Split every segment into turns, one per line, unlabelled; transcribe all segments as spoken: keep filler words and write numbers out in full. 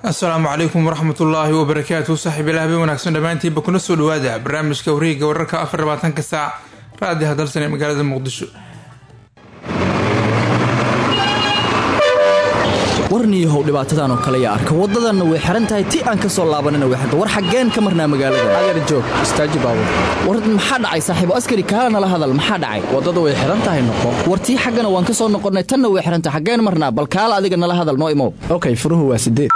السلام عليكم ورحمة الله وبركاته. صاحب الله بوناكسون دمانتي بكون سو دواده برنامجka wareega wararka afar iyo labaatanka saac raadiyaha dalsan ee magaalada Muqdisho.
warniyo how dhibaatadan oo kale arka wadadan way xiran tahay ti aan ka soo laabanana way xad war xageen ka marnaa magaalada agar joog istaaji baawo war maxaa dhacay saaxiib askari kaana la hadal maxaa dhacay wadada way xiran tahay noqo wartii xagana waan ka soo noqonay tan way xiran tahay xageen marnaa bal kaala adiga nala hadal noo imo okay furuhu waa sideed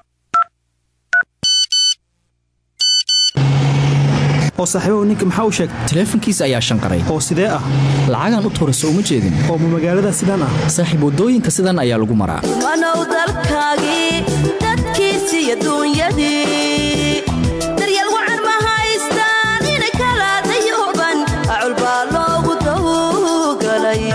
oo saaxiibow ninka maxaa u sheegay
teleefankiisa ayaa shanqaray
oo sidee ah
lacagan u toorso uma jeedin
oo magaalada sidaan ah
saaxiib wadooyinka sidaan ayaa lagu maraa
wanow dalkaagi dadkiisa iyo duunyadii daryeel wacan ma haystaan in kala dayuban culba loogu dawgalay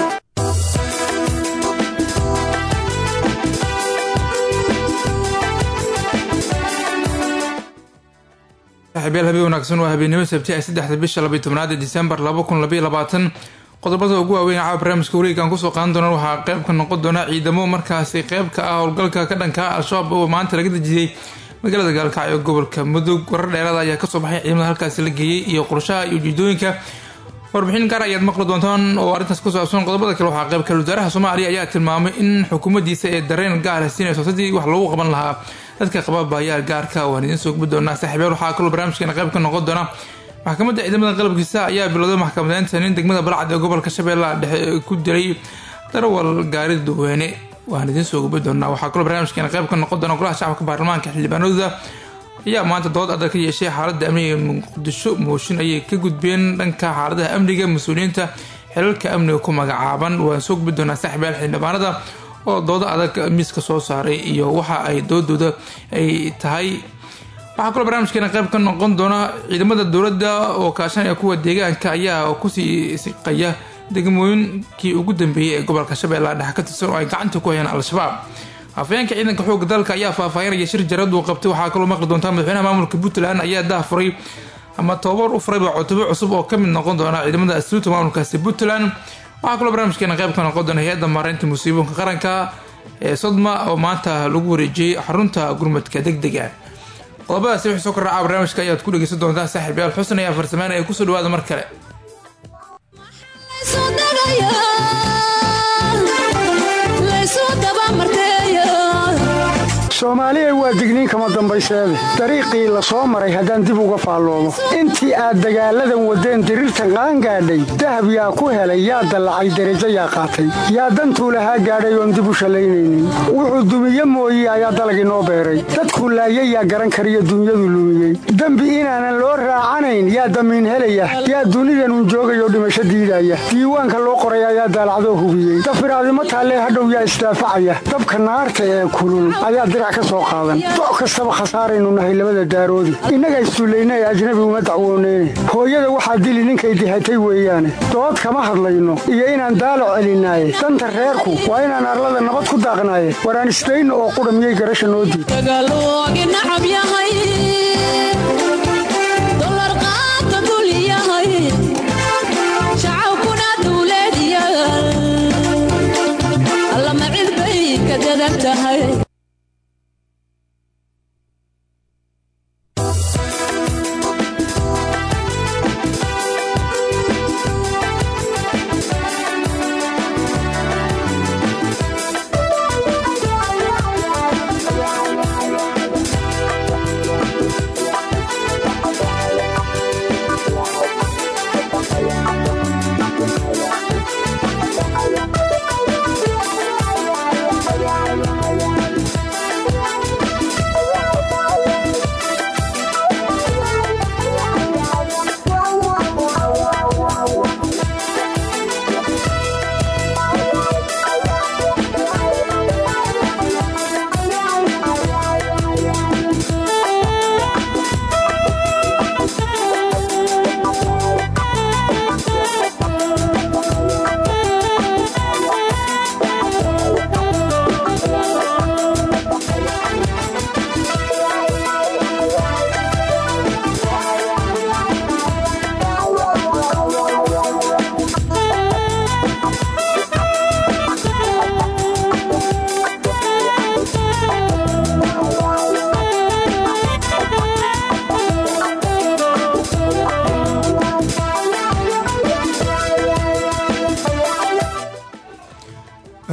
صاحبيال هبي wanaagsan waa habeenimo sabti ay saddexda bisha laba iyo tobnaad December laba kun laba iyo labaatan qodobada ugu waaweyn ee barnaamijka wareegan ku soo qaadan doona waxa qayb ka noqon doona ciidamo markaas qayb ka ah howlgalka ka dhanka al-shabaab oo maanta laga dejiyay magaalada Gaalkacyo gobolka Mudug warar dheeraad ayaa ka soo baxay ciidamada halkaas la geeyay iyo qorshaha iyo ujeedooyinka warbixin gaar ah ayaad maqli doontaan oo arrintaas ku saabsan qodobada kale waxa qayb ka wasaaraha Soomaaliya ayaa tilmaamay in xukuumaddiisa ay dareen gaar ah siinayso sidii wax loogu qaban lahaa dadka qabaabaya gaarka oo aan idin soo gudbi doonaa saaxiibayaal waxa kale barnaamijkeena qayb ka noqon doona maxkamadda ciidamada qalabkiisa ayaa bilowday maxkamadeynta nin degmada Balcad ee gobolka Shabeellaha Dhexe ku diray darawal gaari dadweyne waan idin soo gudbi doonaa waxa kale barnaamijkeena qayb ka noqon doona golaha shacabka baarlamaanka xildhibaanada ayaa maanta dood adag ka yeeshay xaaladda amniga Muqdisho mooshin ayay ka gudbeen dhanka xaaladda amniga mas'uuliyiinta xilalka amniga ku magacaaban waan soo gudbi doonaa saaxiibayaal xildhibaanada oo dooda adag miiska soo saaray iyo waxa ay doodooda ay tahay waxa kale barnaamijkeena qayb ka noqon doona ciidamada dawladda oo kaashanaya kuwa deegaanka ayaa ku sii siqaya degmooyinkii ugu dambeeyay ee gobolka Shabeellaha Dhexe ka tirsan oo ay gacanta ku hayaan al-shabaab afayeenka ciidanka xoogga dalka ayaa faahfaahinaya shir jarad uu qabtay waxa kale maqli doontaa madaxweynaha maamulka Puntland ayaa daafuray ama tababar u furay cutub cusub oo ka mid noqon doona ciidamada asluubta maamulkaasi Puntland waxa kale barnaamijkeena qayb ka noqon doona hay'adda maareynta musiibooyinka qaranka ee Sodma oo maanta lagu wareejiyay xarunta gurmadka degdega qodobadaasi wixii soo kordhacay barnaamijka ayaad ku dhageysan doontaa saaxiibayaal xusn ayaa farsameynaya ay ku soo dhawaada mar kale
Soomaaliya waa digniin kama dambayseede dariiqii la soo maray haddaan dib uga faalloomo intii aad dagaaladan wadeen dirirta qaan gaadhay dahab yaa ku helay yaa dalacay darajo yaa qaatay yaa dantuu lahaa gaadhay oon dib u shallaynaynin wuxuu dumiye mooye ayaa dalagii noo beeray dadku laayay yaa garan kariyo dunyadu lumiyey dembi inaanan loo raacanayn yaa damiin helaya yaa dunidanun joogayoo dhimasho diidaya diiwaanka loo qoray ayaa daalacdoo hubiyey dafiraadimo taallee hadhow yaa isdaafacaya dabka naarta ee kulul ayaa dirac doc kastaba khasaaraynu nahay labada daaroodi innaga istuulayna ee ajnabi uma dacwooneyne hooyada waxaa dili ninkay dihatay weeyaane dood kama hadlayno iyo inaan daalac celinaaye danta reerku waa inaan arlada nabad ku daaqnaaye waraan isdayno oo qudha miyay garasha noo diid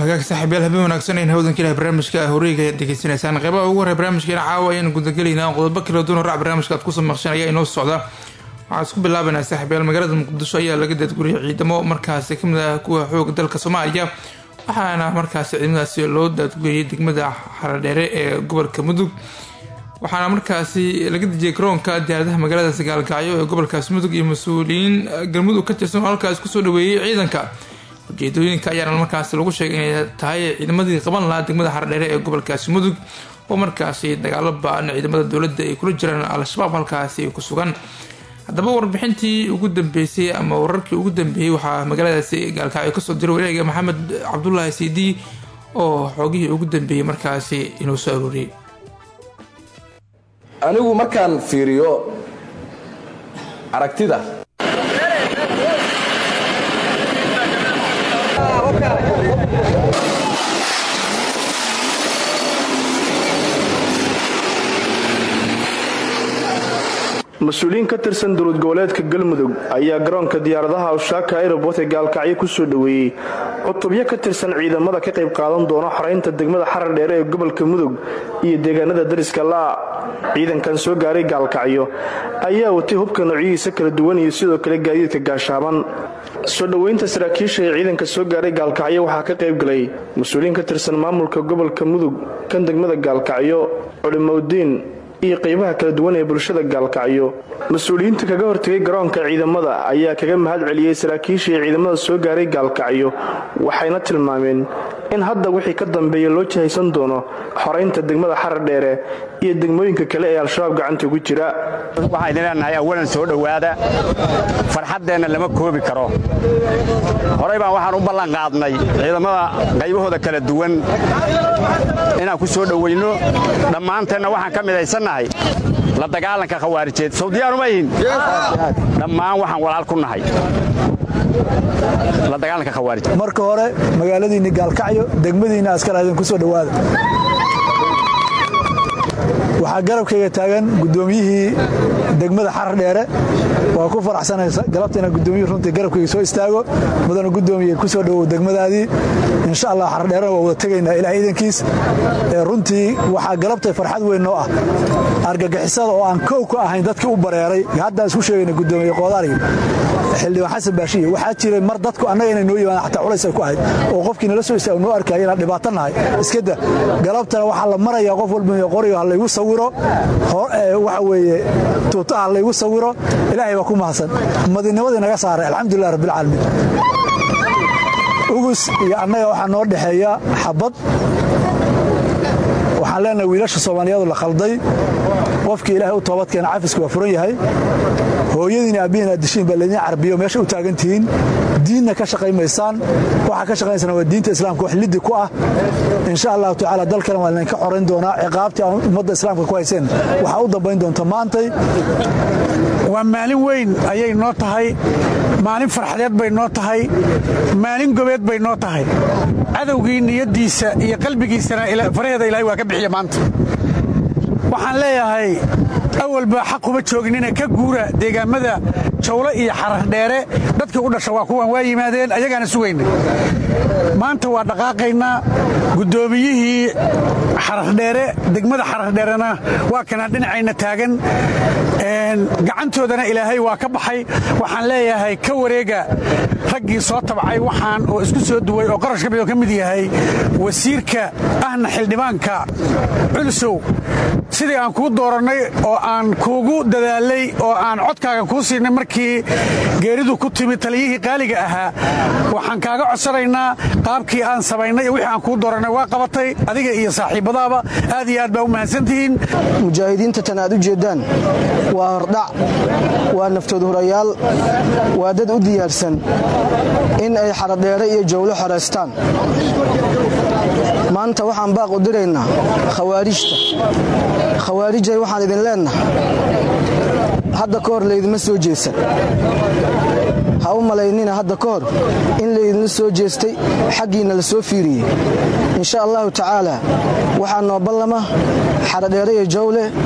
hagaag saaxiibayaal habeen wanaagsan in hawdanka ilaah barnaamijka horeeyga aad degeysanaysaan qeybaha ugu horreeya barnaamijkeena caawa ayaan gudagelaynaa qodobo kala duwan oo raac barnaamijka aad kusoo maqshan ayaa inoo socda waxaan isku bilaabanaa saaxiibayaal magaalada muqdisho ayaa laga daadguriyay ciidamo markaasi kamid ah kuwa xooga dalka soomaaliya waxaana markaasi ciidamadaasi loo daadguriyay degmada xaradheere ee gobolka mudug waxaana markaasi laga dejiyay garoonka diyaaradaha magaalada sagaalkacyo ee gobolkaasi mudug iyo mas-uuliyiin galmudug ka tirsan oo halkaas kusoo dhaweeyay ciidanka ujeedooyinka ayaana markaasi lagu sheegay inay tahay ciidamadii qaban lahaa degmada xaradheere ee gobolkaasi mudug oo markaasi dagaalo ba-an ciidamada dowladda ay kula jiraan al-shabaab halkaasi ku sugan haddaba warbixintii ugu dambeysay ama wararkii ugu dambeeyey waxaa magaaladaasi gaalkacyo kasoo diray wareega maxamed cabdulaahi siidi oo xoogihii ugu dambeeyey markaasi inuu soo arooriyey.
anigu markaan fiiriyo aragtida
mas-uuliyiin ka tirsan dowlad goboleedka galmudug ayaa garoonka diyaaradaha awshaaka aeroboort ee gaalkacyo ku soo dhoweeyey cutubyo ka tirsan ciidamada ka qayb qaadan doona xoreynta degmada xaradheere ee gobolka mudug iyo deegaanada dariska laa ciidankan soo gaaray gaalkacyo ayaa watay hubka noocyadiisa kala duwan iyo sidoo kale gaadiidka gaashaaban soo dhoweynta saraakiisha ee ciidanka soo gaaray gaalkacyo waxaa ka qayb galay mas-uuliyiin ka tirsan maamulka gobolka mudug kan degmada gaalkacyo culimowdiin iyo qaybaha kala duwan ee bulshada gaalkacyo mas-uuliyiinta kaga hortegay garoonka ciidamada ayaa kaga mahad celiyey saraakiisha ee ciidamada soo gaaray gaalkacyo waxayna tilmaameen in hadda wixii ka dambeeya loo jihaysan doono xoreynta degmada xaradheere iyo degmooyinka kale ee al-shabaab gacanta ugu jira.
waxaan idin leenahay awalan soo dhowaada farxaddeenna lama koobi karo horey baan waxaan u ballan qaadnay ciidamada qaybahooda kala duwan inaan ku soo dhowayno dhammaanteenna waxaan ka midaysannahay la dagaalanka khawaarijeed sawdiyaan uma ihin dhammaan waxaan walaal ku nahay la dagaalanka khawaarijeed.
marka hore magaaladiinni gaalkacyo degmadiinna askar idin ku soo dhowaada. waxaa garabkayga taagan guddoomiyihii degmada xaradheere waa ku faraxsanaysa galabtayna guddoomiyihii runtii garabkayga soo istaago mudana guddoomiye ku soo dhowow degmadaadii insha allah xaradheerena waa wada tegaynaa ilaah iidankiis runtii waxaa galabtay farxad weyn noo ah argagixisada oo aan kow ka ahayn dadkii u bareeray haddaan isku sheegayna guddoomiye qoodaari xildhibaan xasan baashiye waxaa jiray mar dadku annaga inay noo yimaadaan xataa culays ay ku ahayd oo qofkii nala soo istaago noo arkaya inaan dhibaato nahay iskada galabtana waxaa la marayaa qof walba qoriga ha laygu sawiro waxa weeye tuutaha ha laygu sawiro ilaahay baa ku mahadsan madinimadii naga saaray alxamdulilah rabbilcaalamiin. ugus iyo annaga waxaa noo dhexeeya xabad waxaan leenahay wiilasha soomaaliyeedu la khalday qofkii ilaahay u toobadkeena cafiska waa furan yahay hooyadiina aabbihiin aad dishiin baa laydin carbiyo meesha u taagan tihiin diinna ka shaqaymaysaan waxaa ka shaqaynaysaan waa diinta islaamka wax liddi ku ah insha allahu tacaala dalkana waa laydinka xorayn doonaa ciqaabtii aan ummadda islaamka ku hayseen waxaa u dambayn doonta maantay.
waa maalin weyn ayay noo tahay maalin farxadeed bay noo tahay maalin gobeed bay noo tahay cadowgii niyaddiisa iyo qalbigiisana faraheeda ilaahay waa ka bixiya maanta. waxaan leeyahay awalba xaq uma jooginina ka guura deegaamada jawle iyo xaradheere dadkii u dhasha waa kuwan waa yimaadeen ayagaana sugayna maanta waa dhaqaaqaynaa guddoomiyihii xaradheere degmada xaradheerena waa kana dhinacayna taagan gacantoodana ilaahay waa ka baxay. waxaan leeyahay ka wareega raggii soo tabcay waxaan oo isku soo duway oo qarash ka mid oo ka mid yahay wasiirka ahna xildhibaanka culsow sidii aan kuu doorannay oo aan kuugu dadaalay oo aan codkaaga kuu siinay markii geeridu ku timi taliyihii qaaliga ahaa waxaan kaaga codsanaynaa qaabkii aan samaynay iyo wixii aan kuu doorannay waa qabatay adiga iyo saaxiibbadaaba aad iyo aad baa u mahadsantihiin.
mujaahidiinta tan aad u jeeddaan waa hordhac waa naftood hurayaal waa dad u diyaarsan in ay xaradheere iyo jawlo xoraystaan. maanta waxaan baaq u diraynaa khawaarijta khawaarijay waxaan idin leennahay hadda ka hor laydima soo jeesan ha u malaynina hadda ka hor in laydinla soo jeestay xaggiinna la soo fiiriyey insha allahu tacaala waxaa noo ballama xaradheere iyo jawle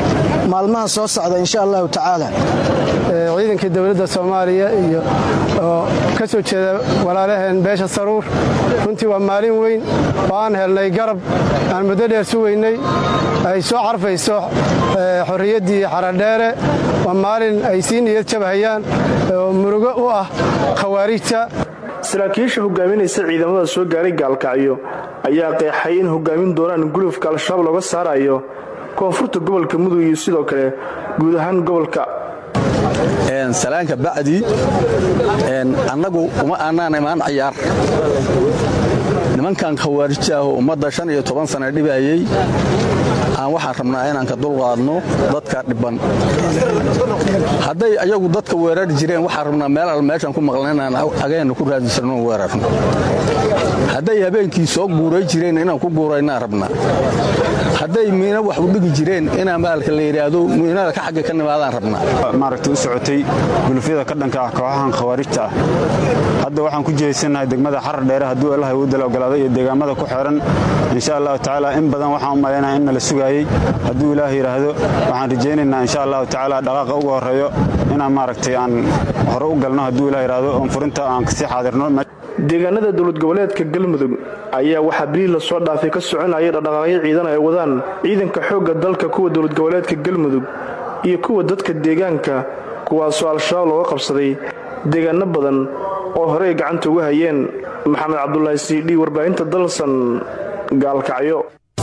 maalmaha soo socda insha allahu tacaala.
ciidankii dowladda Soomaaliya iyo oo ka soo jeeda walaalaheen beesha Saruur runtii waa maalin weyn oo aan helnay garab aan muddo dheer suweynay ay soo carfayso xorriyaddii Xaradheere. waa maalin ay sii niyad jabhayaan oo murugo u ah khawaarijta.
saraakiisha hogaaminaysa ciidamada soo gaaray gaalkacyo ayaa qeexay in hogaamin doonaan gulufka al-shabaab looga saarayo koonfurta gobolka mudug iyo sidoo kale guud ahaan gobolka.
salaanka bacdi annagu uma aanaan imaan ciyaar nimankan khawaarijta ah ummadda shan iyo toban sano dhibayay aan waxaan rabnaa inaan ka dulqaadno dadka dhiban. hadday ayagu dadka weerari jireen waxaan rabnaa meel al meeshan ku maqlan inaan ageenna ku raadisano weerarno. hadday habeenkii soo guuray jireen inaan ku guuraynaan rabnaa. hadday miina wax u dhigi jireen inaan maalka la yidhaahdo miinada ka xagga ka nimaadaan rabnaa.
maaragtay u socotay gulufyada ka dhanka ah kooxahan khawaarijta ah hadda waxaan ku jeesanahay degmada Xaradheere hadduu Ilaahay u dalo ogolaado iyo deegaamada ku xeeran insha Allah taala in badan waxaan u maleynayaa in la sugayay hadduu Ilaahay yiraahdo waxaan rajaynaynaa insha Allah taala dhaqaaqa ugu horeeyo inaan maaragtay aan hore u galno hadduu Ilaahay yiraahdo oo furinta aan ka sii xaadirno.
deegaanada dowlad goboleedka Galmudug ayaa waxa bil la soo dhaafay ka soconaya dhaqaaqyo ciidan ay wadaan ciidanka xoogga dalka kuwa dowlad goboleedka Galmudug iyo kuwa dadka deegaanka kuwaas oo al-shabaab looga qabsaday deegaano badan oo hore ay gacanta uga hayeen. maxamed cabdullaahi siidhi warbaahinta dalsan gaalkacyo.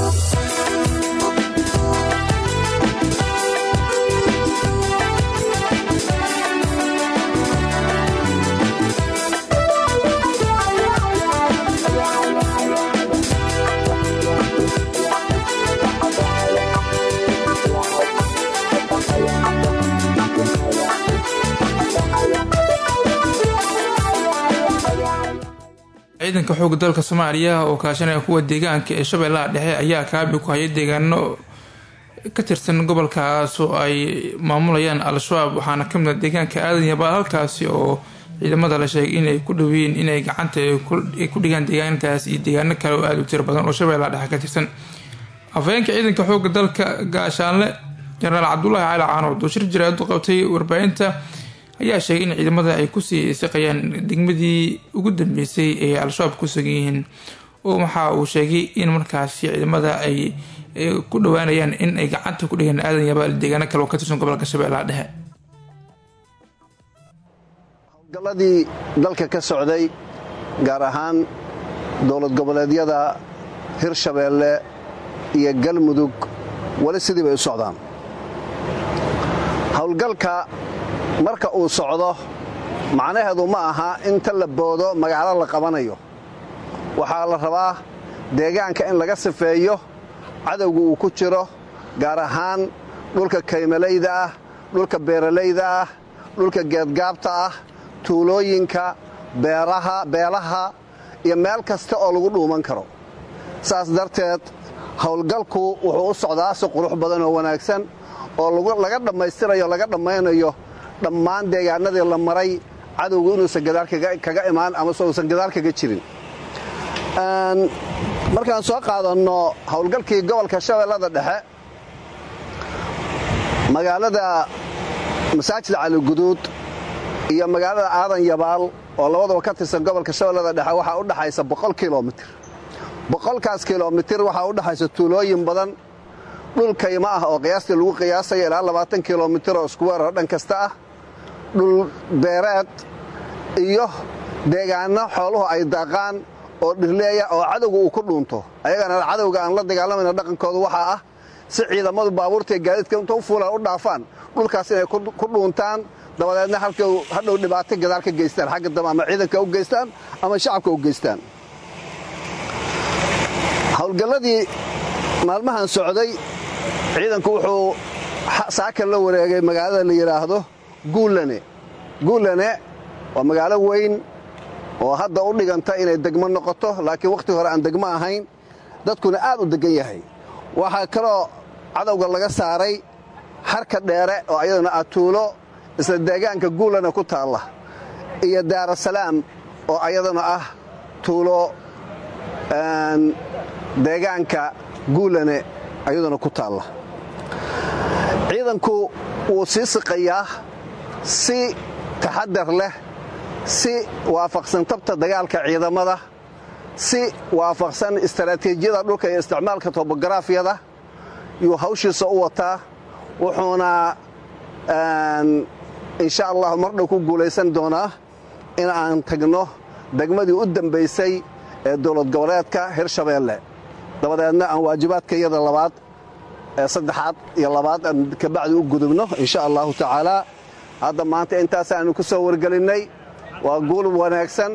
ciidanka xoogga dalka Soomaaliya oo kaashanaya kuwa deegaanka ee Shabeellaha Dhexe ayaa kaabi ku hayay deegaano ka tirsan gobolkaas oo ay maamulayaan al-shabaab waxaana ka mid deegaanka aadan yabaal halkaasi oo ciidamada la sheegay inay ku dhaweeyeen inay gacanta ku dhigaan deegaankaas iyo deegaano kale oo aad u tir badan oo Shabeellaha Dhexe ka tirsan. afayeenka ciidanka xoogga dalka gaashaanle Jenaraal Cabdullaahi Cali Caanood oo shir jiraad u qabtay warbaahinta ayaa sheegay in ciidamada ay ku sii saqayaan degmadii ugu dambeysay ee al-shabaab ku sugan yihiin oo waxa uu sheegay in markaas ciidamada ay ku dhawaanayaan in ay gacanta ku dhigaan aadan yabaal deegaano kale oo ka tirsan gobolka Shabeellaha Dhexe.
howlgalladii dalka ka socday gaar ahaan dowlad goboleedyada Hirshabeelle iyo Galmudug wali sidii bay u socdaan. howlgalka marka uu socdo macnaheedu ma aha inta la boodo magaalo la qabanayo. waxaa la rabaa deegaanka in laga sifeeyo cadowga uu ku jiro gaar ahaan dhulka kaymalayda ah dhulka beeralayda ah dhulka geedgaabta ah tuulooyinka beeraha beelaha iyo meel kasta oo lagu dhuuman karo. saas darteed howlgalku wuxuu u socdaa si qurux badan oo wanaagsan oo laga dhammaystirayo laga dhammaynayo dhammaan deegaanadii la maray cadowgu inuusan gadaal kaga imaan ama uusan gadaal kaga jirin. markaan soo qaadanno howlgalkii gobolka Shabeellada Dhexe magaalada masaajid Cali Guduud iyo magaalada Aadan Yabaal oo labadaba ka tirsan gobolka Shabeellada Dhexe waxa u dhaxaysa boqol kiiloomitir. boqolkaas kiiloomitir waxa u dhaxaysa tuulooyin badan dhul kayma ah oo qiyaastii lagu qiyaasayo ilaa labaatan kiiloomitir oo isku weerar dhan kasta ah dhul beereed iyo deegaano xooluhu ay daaqaan oo dhirleeya oo cadowga uu ku dhuunto. ayagana cadowga aan la dagaalamayna dhaqankoodu waxa ah si ciidamadu baabuurta gaadiidka inta u fuulaan u dhaafaan dhulkaas inay ku dhuuntaan dabadeedna halkii hadhow dhibaato gadaal ka geystaan xagga dambe ama ciidanka u geystaan ama shacabka u geystaan. howlgalladii maalmahan socday ciidanku wuxuu saakan la wareegay magaalada la yiraahdo Guulane. Guulane waa magaalo weyn oo hadda u dhiganta inay degmo noqoto laakiin waqti hore aan degmo ahayn dadkuna aad u degan yahay. waxa kale cadawga laga saaray harka dheere oo ayadana atuulo isla deegaanka Guulane ku taala iyo Daarasalaam oo ayadana ah tuulo deegaanka Guulane ayadana ku taala. ciidanku wuu sii siqayaa si taxadar leh si waafaqsan tabta dagaalka ciidamada si waafaqsan istaraatiijiyada dhulka iyo isticmaalka topografiyada yuu hawshiisa u wataa wuxuuna insha allah mardhow ku guulaysan doonaa in aan tagno degmadii u dambaysay ee dowlad goboleedka hirshabeelle dabadeedna aan waajibaadkayada labaad ee saddexaad iyo labaad aan kabacdi u gudubno insha allahu tacaala hadda maanta intaas aanu ku soo wargelinnay waa guul wanaagsan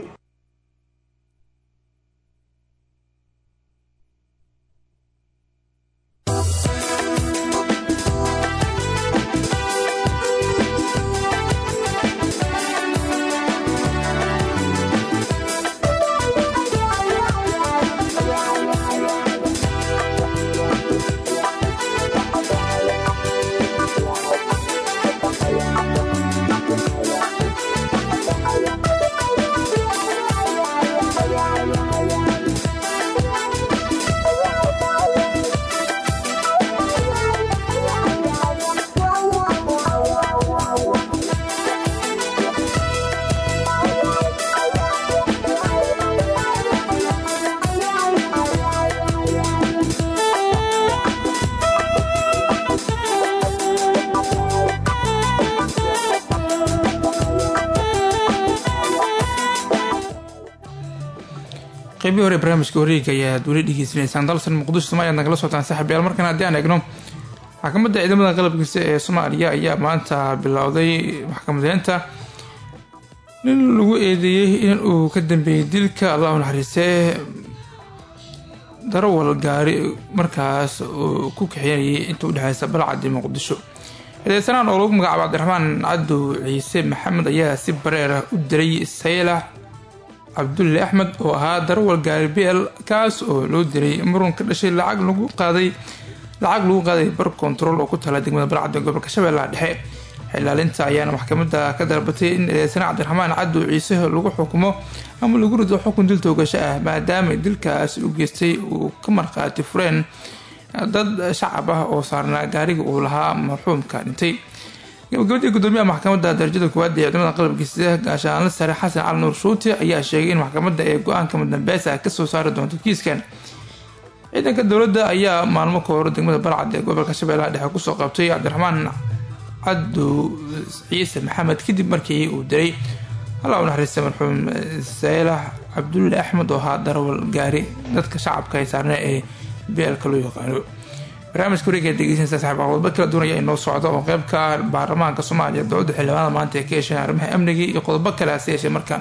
qeybii hore barnaamijka wareega ayaad weli dhegeysanaysaan dalsan muqdisho Soomaaliya nagala socotaan saaxiibayaal markan haddii aan eegno maxkamadda ciidamada qalabkiisa ee Soomaaliya ayaa maanta bilowday maxkamadeynta nin lagu eedeeyay in uu ka dambeeyay dilka Allah u naxariistay darawal gaari markaas uu ku kaxeeyay inta u dhaxaysa Balcad iyo Muqdisho eedeysanahan oo lagu magacaabo Cabdiraxmaan Cabdu Ciise Maxamed ayaa si bareer ah u diray Saylax Abdulle Ahmed oo ahaa darawal gaari B L kaas oo loo diray muran ka dhashay lacag lagu qaaday lacag lagu qaaday bar control oo ku tala degmada Balcad ee gobolka Shabeellaha Dhexe xilaalinta ayaana maxkamadda ka dalbatay in eedeysanaha Cabdiraxmaan Cabdu Ciise lagu xukumo ama lagu rido xukun dil toogasho ah maadaama dilkaas uu geystay uu ka marqaati fureen dad shacab ah oo saarnaa gaariga uu lahaa marxuumka dhintay gabadhii gudoomiyaha maxkamadda darajada koowaad ee ciidamada qalabkiisa gaashaanle sare Xasan Cali Nuur Shuuti ayaa sheegay in maxkamadda ay go'aanka madambeys ah ka soo saari doonto kiiskan ciidanka dowladda ayaa maalmo ka hor degmada Balcad ee gobolka Shabeellaha Dhexe ku soo qabtay Cabdiraxmaan Cabdu Ciise Maxamed kadib markii uu diray Allah u naxariistay marxuum Saylax Abdulle Ahmed oo ahaa darawal gaari dadka shacabka ay saarnaa ee B L ka loo yaqaano barnaamijka wareega dhegeysanaysa saaxiibayaal wadba kala duwan ayaa inoo socda oo qaybka baarlamaanka Soomaaliya dowladda xildhibaanada maanta ee ka yeesheen arrimaha amniga iyo qodobo kale ah yeesheen markaan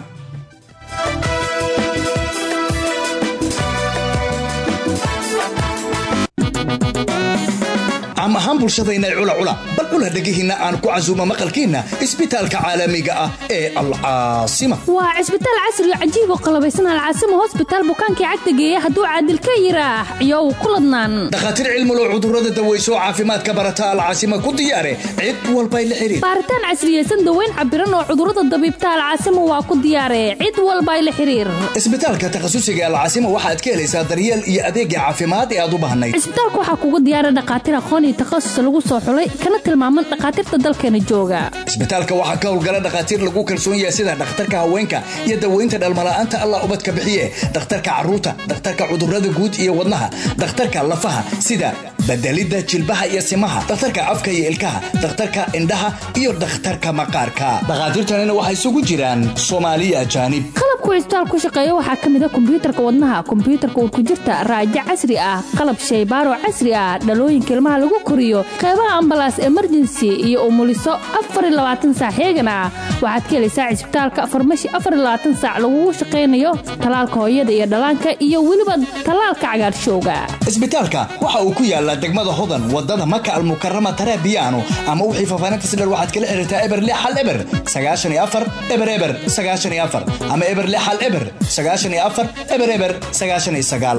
am ahaan bulshadayna cula cula bal cula dhagihiina aan ku casuumo maqalkiina isbitaalka caalamiga ah ee Al-Caasima
waa isbitaal casri oo cajiib oo qalabaysan Al-Caasima Hospital bukaankii cagta geeya haduu caadil ka yiraah iyo ku ladnaan
dhakhaatiir cilmi loo cudurrada daweyso caafimaadka barata Al-Caasima ku diyaare cid walba ay la xiriir
baaritaan casriyeysan daweyn cabiran oo cudurrada dabiibta Al-Caasima waa ku diyaare cid walba ay la xiriir
isbitaalka takhasusiga Al-Caasima waxa aad ka helaysaa daryeel iyo adeeg caafimaad ee aad u baahnayd
isbitaalku waxa kugu diyaara dhakhaatiir aqoon تخصص lagu soo xulay kana tilmaaman dhaqaatiirta dalkeena jooga
isbitaalka waxa ka howlgala dhaqaatiir lagu kalsoon yahay sida dhakhtarka haweenka iyo daweynta dhalmalaanta Allah ubadka bixiye dhakhtarka caruurta dhakhtarka cudurrada guud iyo wadnaha dhakhtarka lafaha sida badalida jilbaha iyo simaha dhakhtarka afka iyo ilkaha dhakhtarka indhaha iyo dhakhtarka maqaarka dhaqaatiirtana waxay isugu jiraan Soomaaliya ajaanib
qalabku isbitaal ku shaqeeyo waxa kamid ah kombiyuutarka wadnaha kombiyuutarka uu ku jirta raajo casri ah qalab shaybaaro casri ah dhalooyinka ilmaha lagu koriyo qaybaha ambalaas emergency iyo umuliso afar iyo labaatan saac heegana waxaad ka helaysaa isbitaalka farmashi afar iyo labaatan saac lagu shaqeynayo talaalka hooyada iyo dhalaanka iyo waliba talaalka cagaarshowga
isbitaalka waxa uu ku yaala degmada Hodan wadada Maka al-Mukarrama Tarabiano ama wixii faafaanada sidoo waxaad kala xiriirtaa eber lix hal eber sagaashan iyo afar eber eber sagaashan iyo afar ama eber lix hal eber sagaashan iyo afar eber eber sagaashan iyo sagaal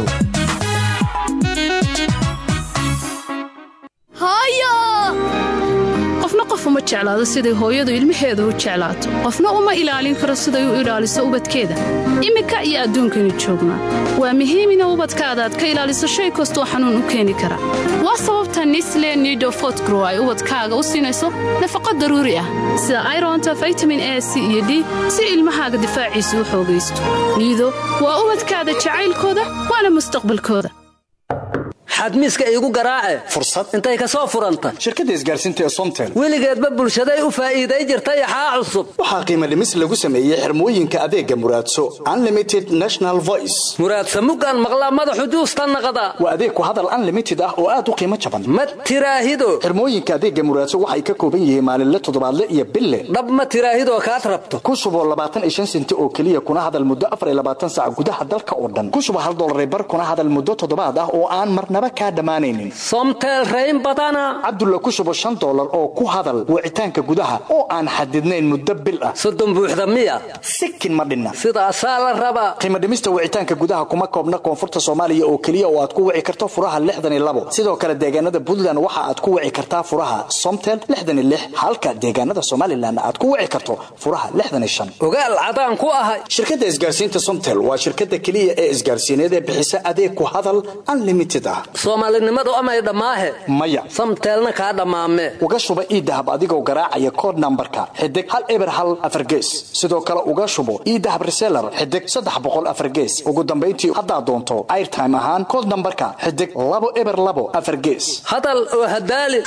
هايا قفنا قف
uma jeclaado siday hooyadu ilmaheeda u jeclaato qofna uma ilaalin karo siday u ilaaliso ubadkeeda iminka iyo adduunkani joognaa waa muhiim in ubadkaada aad ka ilaaliso shay kastoo xanuun u keeni kara waa sababta Nestle Nido Fotgrow ay ubadkaaga u siinayso nafaqo daruuri ah sida ironta vitamin A C iyo D si ilmahaaga difaaciisu u xoogaysto Nido waa ubadkaada jacaylkooda waana mustaqbalkooda
xadmiiska igu garaace
fursad
intay ka soo furanta
shirkadda isgaarsiinta ee Somtel
weligeedba bulshaday u faa'iiday jirtay xaa cusub
waxa qiimo dhimis lagu sameeyay xirmooyinka adeega Muraadso Unlimited National Voice
Muraadso mugan maqla madaxu juusta naqada
waa adeeg ku hadal unlimited ah oo aad u qiimo jaban
ma tiraahido
xirmooyinka adeega Muraadso waxay ka kooban yihiin maalinle toddobaadle iyo bille
dhab ma tiraahido ka rabto
ku shubo labaatan iyo shan senti oo kaliya kuna hadal muddo afar iyo labaatan saac gudaha dalka oo dhan ku shubo hal dollar bar kuna hadal muddo toddobaad ah oo aan marnaba ka dhamaanaynin
Somtel rayn badana
Abdullah ku shubo shan dollar oo ku hadal wicitaanka gudaha oo aan xadidnayn muddo bil ah
soddon buuxda miya
sikin ma dhinna
sidaas la raba
qiimo dhimista wicitaanka gudaha kuma koobna koonfurta Soomaaliya oo kaliya oo aad ku wici karto furaha lixdan iyo labo sidoo kale deegaanada Puntland waxa aad ku wici kartaa furaha Somtel lixdan iyo lix halka deegaanada Somaliland aad ku wici karto furaha lixdan iyo shan
ogaal cadaan ku ahay
shirkadda isgaarsiinta Somtel waa shirkadda kaliya ee isgaarsiineed ee bixisa adeeg ku hadal unlimited ah
Soomaalinimadu ama dhamaahe
maya
Somtelna ka dhamaame
uga shuba idahab adigoo garaacaya code numberka xidig hal eber hal afar gees sidoo kale uga shubo idahab reseller xidig saddex boqol afar gees ugu dambeyntii hadaa doonto airtime ahaan code numberka xidig labo eber labo afar gees
hadal oo hadaali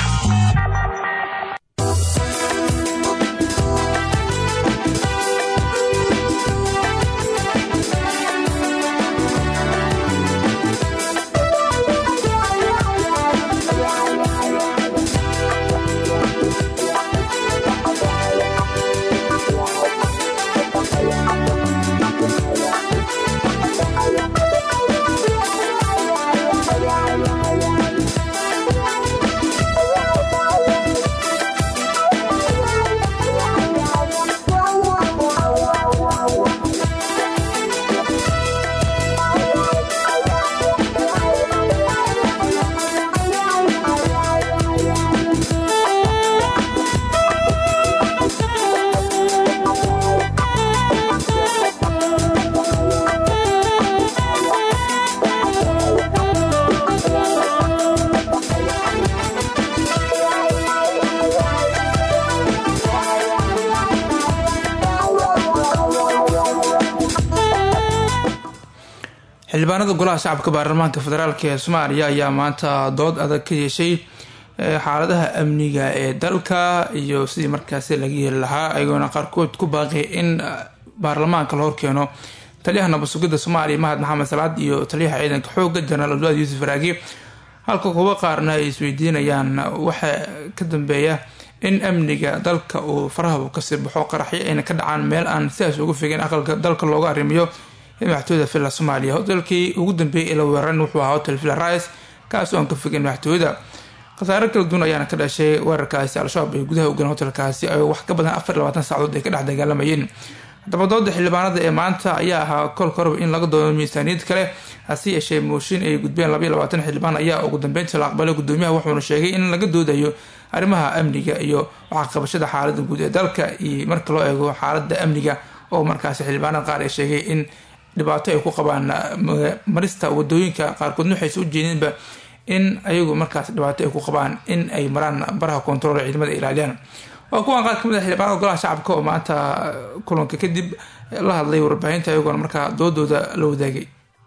xildhibaanada golaha shacabka baarlamaanka federaalk ee Soomaaliya ayaa maanta dood adag ka yeeshay xaaladaha amniga ee dalka iyo sidii markaasi laga yeeli lahaa ayagoona qaarkood ku baaqay in baarlamaanka la horkeeno taliyaha nabad-sugidda Soomaaliya Mahad Maxamed Salaad iyo taliyaha ciidanka xoogga Jenaraal Abdulaad Yuusuf Raagi halka kuwa qaarna ay isweydiinayaan waxa ka dambeeya in amniga dalka uu faraha ka sii baxo qaraxyo ayna ka dhacaan meel aan sidaas ugu figan aqalka dalka looga arrimiyo madaxtooyada Villa Soomaaliya hotelkii ugu dambeeyay ee la weeraray wuxuu ahaa hotel Villa Rais kaas oo aan ka figan madaxtooyada qasaare kala duwan ayaana ka dhashay weerarkaasi al-shabaab ee gudaha u galeen hotelkaasi ay wax ka badan afar iyo labaatan saacadood ay ka dhex dagaalamayeen dabadooda xildhibaanada ee maanta ayaa ahaa kol korba in laga doono miisaaniyad kale hase yeeshee mooshin ay gudbeen laba iyo labaatan xildhibaan ayaa ugu dambeyntii la aqbalay gudoomiyaha wuxuuna sheegay in laga doodayo arrimaha amniga iyo waxa qabashada xaaladda guud ee dalka iyo marka loo eego xaaladda amniga oo markaasi xildhibaanada qaar ay sheegay in dhibaato ay ku qabaan marista wadooyinka qaarkood waxayse u jeedinba in ayagu markaas dhibaato ay ku qabaan in ay maraan baraha kontarool ee ciidamada ilaaliyaan waa kuwan qaar kamid ah xildhibaanada golaha shacabka oo maanta kulanka kadib la hadlay warbaahinta ayagoona markaa doodooda la wadaagay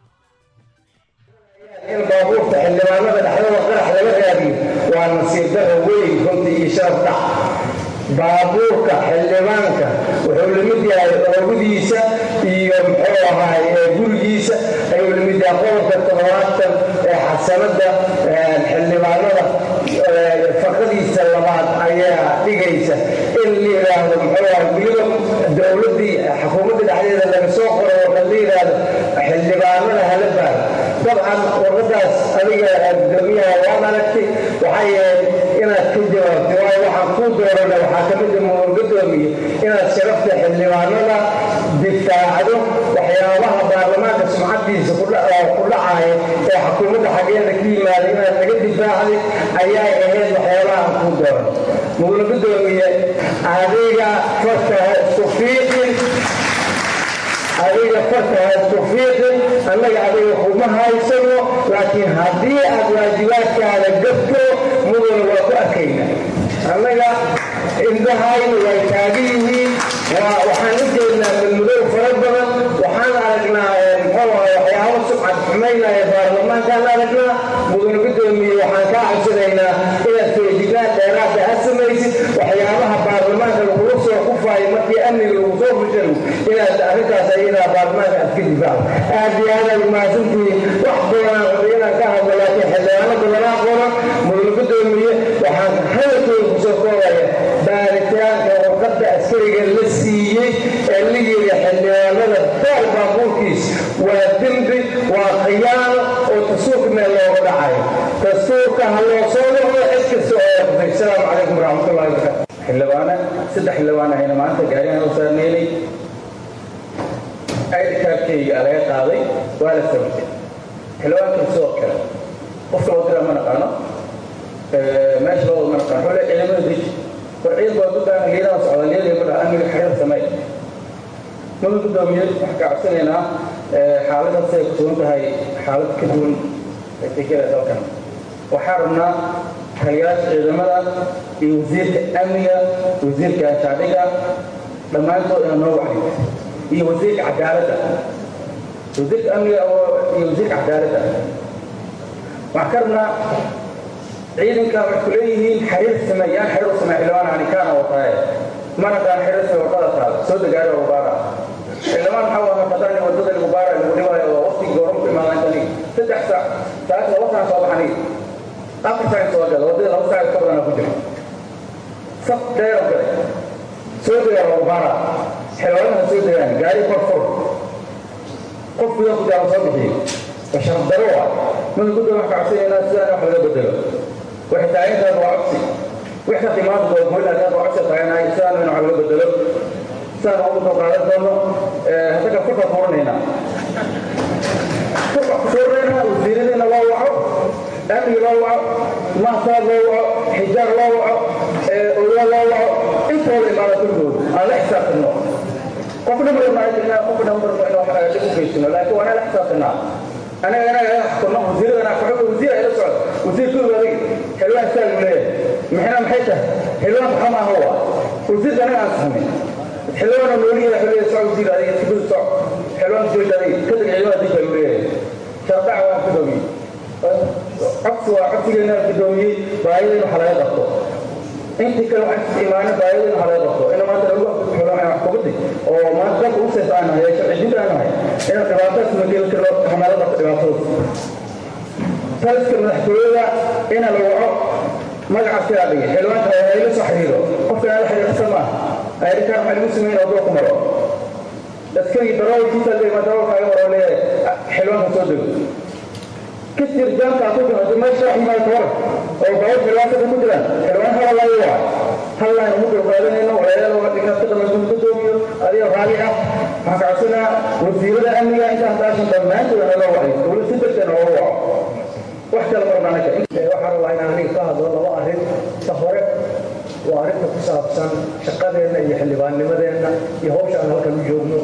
in baabuurta xildhibaanada dhexdooda qarax laga raadiyo waa nasiib darro weyn runtii iyo sharaf dhac baabuurka xildhibaanka wuxuu lamid yahay oogadiisa iyo muxuu ahaay gurigiisa ayuu lamid yahay qodobka toddobaatan ee xasanada xildhibaanada farqadiisa labaad ayaa dhigaysa in la yiraahdo muxuu ahaay weliba dowladii xukuumadda dhexdeeda laga soo qoray oo la yiraahdo xildhibaanada hala baaro dabcan warqadaas adiga gudoomiyaha waan aragtay waxay ahayd inaad ka jawaabto waayo waxaan kuu doorana waxaa kamid a muur gudoomiye inaad sharafta xildhibaanada difaacdo waxyaabaha baarlamaanka sumcadiisa ku dhacaaya ee xukuumadda xaggeeda ka yimaada inaad laga difaacday ayaa ahayd waxyaabaha aan kuu dooran muur gudoomiye annaga adiga kuma haysano laakiin haddii aad waajibaadkaada gabto mudana waa ku arkayna annaga indhahayna way taagan yihiin waxaan u jeednaa galmudug fara badan waxaan aragnaa waxyaabo subcad xumaynaya baarlamaankaan aragnaa mudana gudoomiye waxaan kaa codsanaynaa inaad feejignaan dheeraada ha samaysid waxyaabaha baarlamaanka lagula soo kufaayo markii amniga lagu soo fushayo inaad arrintaas ayadaa baarlamaanka aad ka difaacdo aad iyo aad aad mahadsantihiin wax badanaan rabay inaan ka hadlo laakiin xildhibaano badanaa qoran mudana gudoomiye waxaan hadalkooda kusoo koobaya baaritaanka warqadda askariga la siiyey ee la yiri xildhibaanada baar baabuurkiis waa dembi waa khiyaano oo tasuuq meel looga dhacayo tasuuqa ha loo soo noqdo cid kasta oo yaqday asalaamu calaykum waraxmatullahi wabarakaatu xildhibaana saddex xildhibaan ahayna maanta gaarihan u saarneynay aydhikaabkayga laga qaaday waa la samatay xildhibaankan sidoo kale qofka loo diraa ma naqaano meesha loo ma naqaano xule ciidamada deji war ciid baa gudaan liidaha socda liidaya ma dhaha amniga xiriir samey mada gudoomiye waxaan ka codsanaynaa xaaladaas ay ku sugan tahay xaalad ka duwan tekada dalkan waxaan rabnaa taliyaasha ciidamada iyo wasiirka amniga wasiirka shaadhiga dhammaantood inaa noo wacyo iyo wasiirka cadaaladda wasiirka amniga iyo wasiirka cadaaladda waxaan ka rabnaa ciidanka waxay ku leeyihiin xiriir samey yaan xiriir u samey xildhibaan anikaana wataaye mana daan xiriir samey wadada taal soo degaari oo baara xildhibaan maxaa waa maqadaan wadada lagu baara lagu dhibaayo waa waqtigii goorma ku imaadaan tani saddex saac saacad laba saac soo baxani afar saac soo gala wadada laba saac ka badan ku jira saf dheer oo galay soo degaari oo baara xildhibaanaha soo degaan gaari kor fur qof gudaa ku jaaran soo bixiyo وشرط ضروره من قد ما كعسين الناس لا واحد بدله واحد تعين هذا وعكسي واحد في ماضي بقول هذا وعكسي تعين هاي انسان من على بدله انسان هو مطلع على الضمه هذا كفر فورنا هنا كفر فورنا وزيرنا الله وعو امي الله وعو ما صار الله وعو حجار الله وعو اولياء الله وعو انت هو الامارات الدول على حساب النور قفنا من المعيدنا قفنا من المعيدنا لكم لكن وانا على حساب النار أنا أنا كنا وزير أنا كحب وزير إلى سعود وزير كل ذي حلوان سال ولا محنا محيته حلوان محما هو وزير أنا أسمي حلوان الولي حلوان سعود وزير هذه كبر سعود حلوان سعود هذه كذا حلوان ذيك الولي شرطع وكذومي عكسوا عكس لنا كذومي بايدين وحلايا ضبطه أنت كلام عكس إيمان بايدين وحلايا ضبطه إنما أنت لو حلوان حكومتي أو ما تقول أوسس أنا هي شعبي أنا هي إن قرارات مدير كلام حملات الرئاسات ثالث المحكومة إن الوعاء مجمع سيادي حلوان هاي صحيحه قفل على حاجة سماه هاي كان حل المسلمين أو دوكم مرة لكن يدروا جيتا اللي ما دروا كاي مرة ولا حلوان تصدق كثير جام تعطوك هذا ما يشرح ما يتورط أو بعض حلوان تقولون حلوان هلا لا يوعى هلا يموت وقالين إنه ولا لو بدنا نستخدم الجمهورية هذه رائعة حكاسنا وزير الأمن أنت هتعشان دمانت ولا لا وعي تقول ستة نوع واحدة البرنامج وحر الله إن أنا كهذا والله وأهل سهرة وأعرف كسب سن شقدنا يحل بان لمدنا يهوش على هالكم يومنا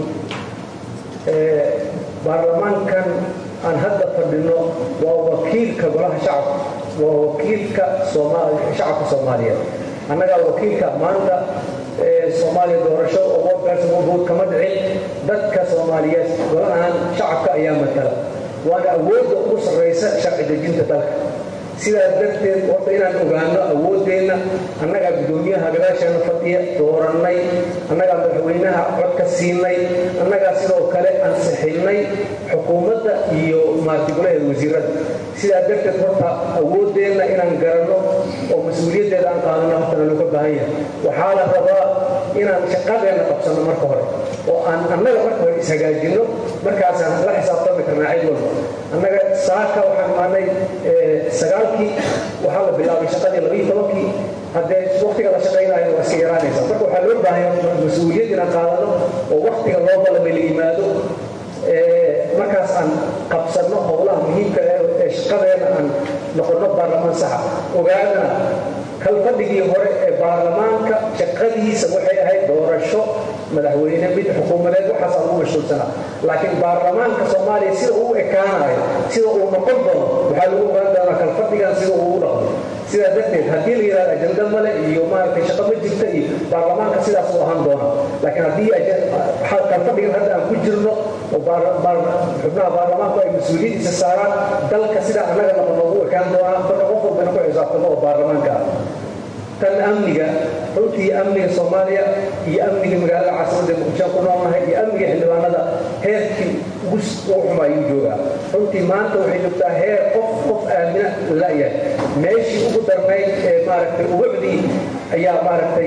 برلمان كان عن هذا فردنا ووكيل كبراه شعب ووكيل كصومال شعب الصومالية أنا قال وكيل كماندا Soomaaliya doorasho oo gaarsan oo kama dhicin dadka Soomaaliyeed walaan shacabka ayaa matala waana awood u sareysa sharci dejinta dalka sidaas darteed oo inaan ogaano awoodeena annaga gudoomiyaha gadaasheena fadhiya dooranay annaga madaxweynaha cod ka siinay annaga sidoo kale ansixinay xukuumadda iyo maartiguleeda wasiirada sidaas darteed horta awoodeena inaan garanno oo mas'uuliyadeeda aan qaadano horta loo baahan yahay waxaa la rabaa inaan shaqadeena qabsano marka hore oo aan annaga marka hore isagaajino markaas aan la xisaabtami karnaa cid walba annaga saaka waxaan maanay sagaalkii waxaa la bilaabay shaqadii laba iyo tobankii haddee waqtiga la shaqaynayo waa iska yaraanaysa marka waxaa loo baahan yahay mas-uuliyad inaan qaadano oo waqtiga loo ballamay la yimaado markaas aan qabsano howlaha muhiimka ee shaqadeena aan noqono baarlamaan saxa ogaadana kal fadhigii hore ee baarlamaanka shaqadiisa waxay ahayd doorasho
madaxweyne mid xukuumadeed waxaas aan ugu mashquulsanaa laakiin baarlamaanka soomaaliya sida uu ekaanayo sida uu noqon doono waxaa lagu ogaan doonaa kalfadhigan sida uu u dhaqmo sidaa darteed haddii la yidhahdo ajanda male iyo maaragtay shaqo ma jirta iyo baarlamaanka sidaas uu ahaan doona laakiin haddii kalfadhigan hadda aan ku jirno oo xubnaha baarlamaanku ay mas-uuliyadiisa saaraan dalka sidaa annaga noqon noogu ekaan doonaa marka qof walbana ku xisaabtamo oo baarlamaanka ah tan amniga runtii amniga soomaaliya iyo amniga magaalada caasimadda muqdisho ku noolnahay iyo amniga xildhibaanada heerkii ugu xuma ayuu joogaa runtii maanta waxay joogtaa heer qof qof aamina la'yahay meeshii ugu darnayd ee maaragtay uwacdii ayaa maaragtay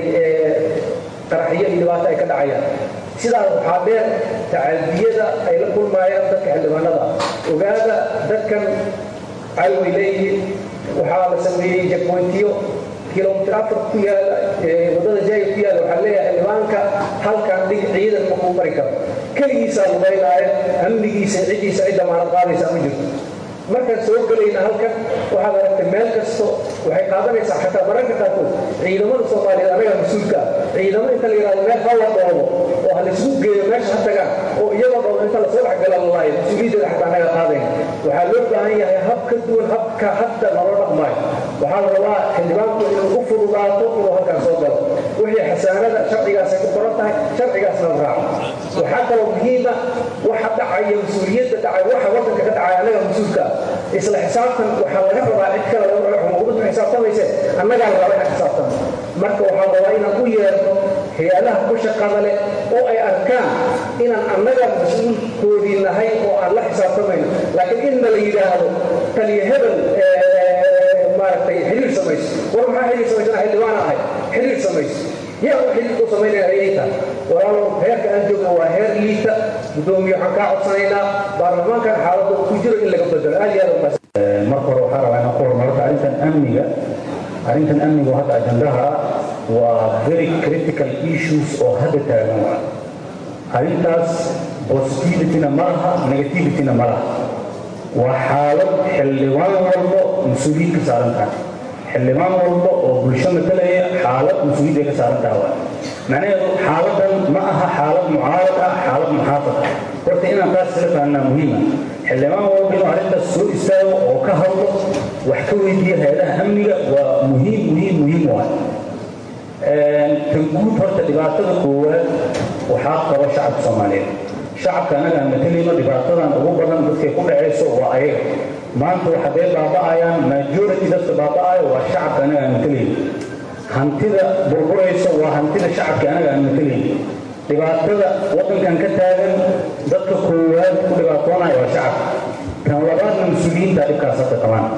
qaraxyo iyo dhibaato ay ka dhacayaan sidaas waxaa dheer tacadiyada ay la kulmaayaan dadka xildhibaanada ogaada dadkan calway leeyihiin waxaa la sameeyey jakpointiyo kilomitr afar ku yaala wadada jaayib ku yaala waxaa leeyahay xildhibaanka halkan dhig ciidan ma kuu mari karo keligiisaa lugaynaayo amnigiisa ciddiisa cid damaanad qaadaysaa ma jirto markaan soo gelayna halkan waxaad aragtay meel kasto waxay qaadanaysaa xataa mararka qaarkood ciidamada soomaaliyeed anaga mas-uulka ah ciidamo inta la yidhahdo meel ha la dhoobo oo ha laisugu geeyo meesha ha tagaan oo iyagoo dhoobo inta lasoo dhexgala lalaayo mas-uuliyaddeeda xataa anaga qaadayna waxaa loo baahan yahay hab ka duwan habka hadda loola dhaqmaayo waxaa la rabaa xildhibaanku inuu u fududaato inuu halkaan soo galo wixii xasaanada sharcigaasay ku qoran tahay sharcigaasna la raaco waxaa kaloo muhiima waxa dhacaya mas-uuliyadda dhacay waxa waddanka ka dhacaya anaga mas-uulka ah isla xisaabtan waxaa laga rabaa cid kale laga raba xukuumaddu xisaabtamayse annagaa la rabaa inaan xisaabtano marka waxaa rabaa inaan u yeerno hay-adaha ku shaqada leh oo ay arkaan inaan annaga mas-uulkoodii nahay oo aan la xisaabtamayno laakiin inna la yidhaahdo taliya hebel maaragtay xiriir samayso war maxaa xiriir samaysana xildhibaana ahay xiriir samayso yaa u xiriir u samaynaya ayay tahay walaalo heerka aan joogno waa heer liita gudoomiye waxaan kaa codsanaynaa baarlamaankan xaaladda ku jiro in laga bedelo aad iyo aad umaas
marka hore waxaa rabaa inaan ku horumarta arrintan amniga arrintan amniga hadda ajandaha waa very critical issues oo hadda taagan waa arrintaas positivityna ma laha negativityna ma laha waa xaalad xildhibaan walbo mas-uuliyiin ka saaran tahay xildhibaan walba oo bulsho matalaya xaalad mas-uuliyadda ka saaran tahay waa macnaheedu xaaladan ma aha xaalad mucaarad ah xaalad muxaafad ah horta inaan taas isla fahanaa muhiima xildhibaan walba inuu arrintaas soo istaago oo ka hadlo wax ka weydiiya hay-adaha amniga waa muhiim muhiim muhiim waa tan guud horta dhibaatada koowaad waxaa qaba shacabka soomaaliyeed shacabka anaga aan matalayno dhibaatadan ugu badan dadkay ku dhacayso waa ayaga maanta waxa dee baaba'ayaan majority dadka baaba'ayo waa shacabka anaga aan matalayno hantida burburayso waa hantida shacabka anaga aan matalayno dhibaatada waddankan ka taagan dadka koowaad ku dhibaatoonaya waa shacabka kan labaadna mas-uuliyiinta dhibkaas hadda qabaan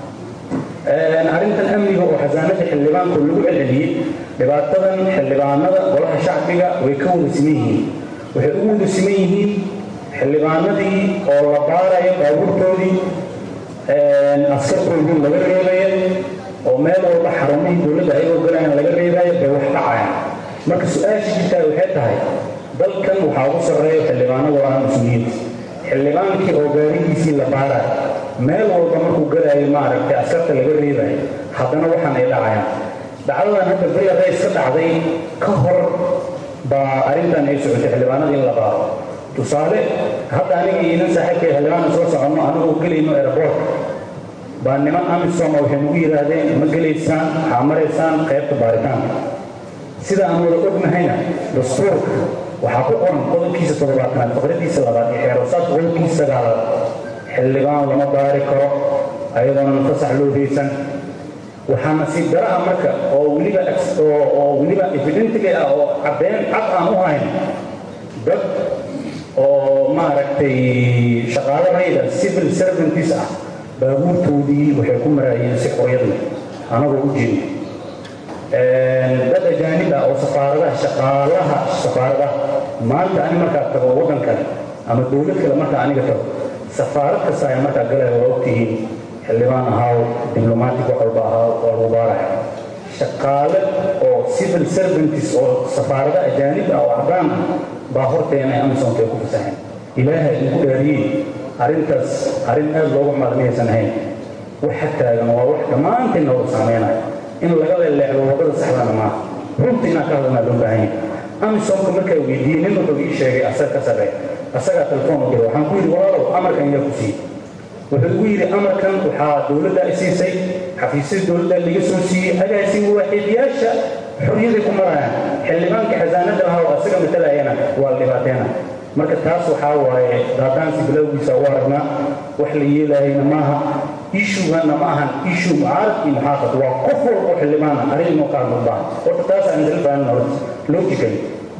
arrintan amniga oo xasaanada xildhibaanku lagu celceliyey dhibaatadan xildhibaanada golaha shacbiga way ka wada siman yihiin waxay ugu wada siman yihiin xildhibaanadii oo la baarayo baabuurtoodii askartoodii laga reebaya oo meel walba xarumihii dowladda ay ogolayaan laga reebaya bay wax dhacayaan marka su-aasha jirtaa waxay tahay dalkan waxaa ugu sarreeya xildhibaanada waa mas-uuliyad xildhibaankii oo gaarigiisii la baarayo meel walba markuu galayo maaragtay askarta laga reebayo haddana waxaan ay dhacayaan dhacdadan hadda beri rays ka dhacday ka hor baa arrintan ay socotay xildhibaanada in la baaro tusaale hadda aniga iinan saaxiibkay xildhibaana soo soconno anigoo gelayno airport baa niman amisom waxay nagu yidhaahdeen ma gelaysaan waxaa maraysaan qaybta baaritaanka sida aan wada ognahayna dastuurka waxaa ku qoran qodobkiisa toddobaatanaad faqradiisa labaad iyo xeerosaadka qodobkiisa sagaalaad xildhibaan lama baari karo ayadoona fasax loo haysan waxaa nasiib daraha marka oo weliba oo weliba evidentiga ah oo caddeyn cad aan u hayn dad oo maaragtay shaqaaladayda civil servantis ah baabuurtoodii waxay ku maraayeen si xorriyad leh anagoo u jeedo dad ajaanib ah oo safaaradaha shaqaalaha safaaradaha maanta ani markaa tago waddan kale ama dowlad kale markaa aniga tago safaarad kasta ayaa markaa galaya waa ogtihiin xildhibaan ahaaw diblomatic wax walba ahaaw waa lagu baaraya shaqaale oo civil servantis oo safaarada ajaanib ah oo cadaan ah baa horteena ay amisonka ay ku fasaxeen ilaahay idinku dhaariyey arrintaas arrin aad looga maarmiyaysan ahayn waxa taagan waa wax dhammaantiin nooga saameynayo in laga leeleexdo waddada saxdana maaha runta inaan ka hadlanaa loo baahan yahay amisomka markaa weydiiyey nin wuxuu ii sheegay asaga ka sarreey asagaa telefoon u diray waxaan ku yidhi walaalow amarkan yaa ku siiyey wuxuu igu yidhi amarkan waxaa dowladda i siisay xafiisyada dowladda laga soo siiyey agaasi waaxidiyaasha xorriyaday ku marayaan xildhibaanka xasaanada lahaa oo asaga matalayana waa la dhibaateena marka taas waxaa waaye daadaansi bilowgiisa u aragnaa wax la yeelayana maaha ishugana ma ahan ishu mucaarad iyo muxaafad waa qof walba oo xildhibaana arrin inuu ka hadlo baahan horta taas aan dal baahan horta logically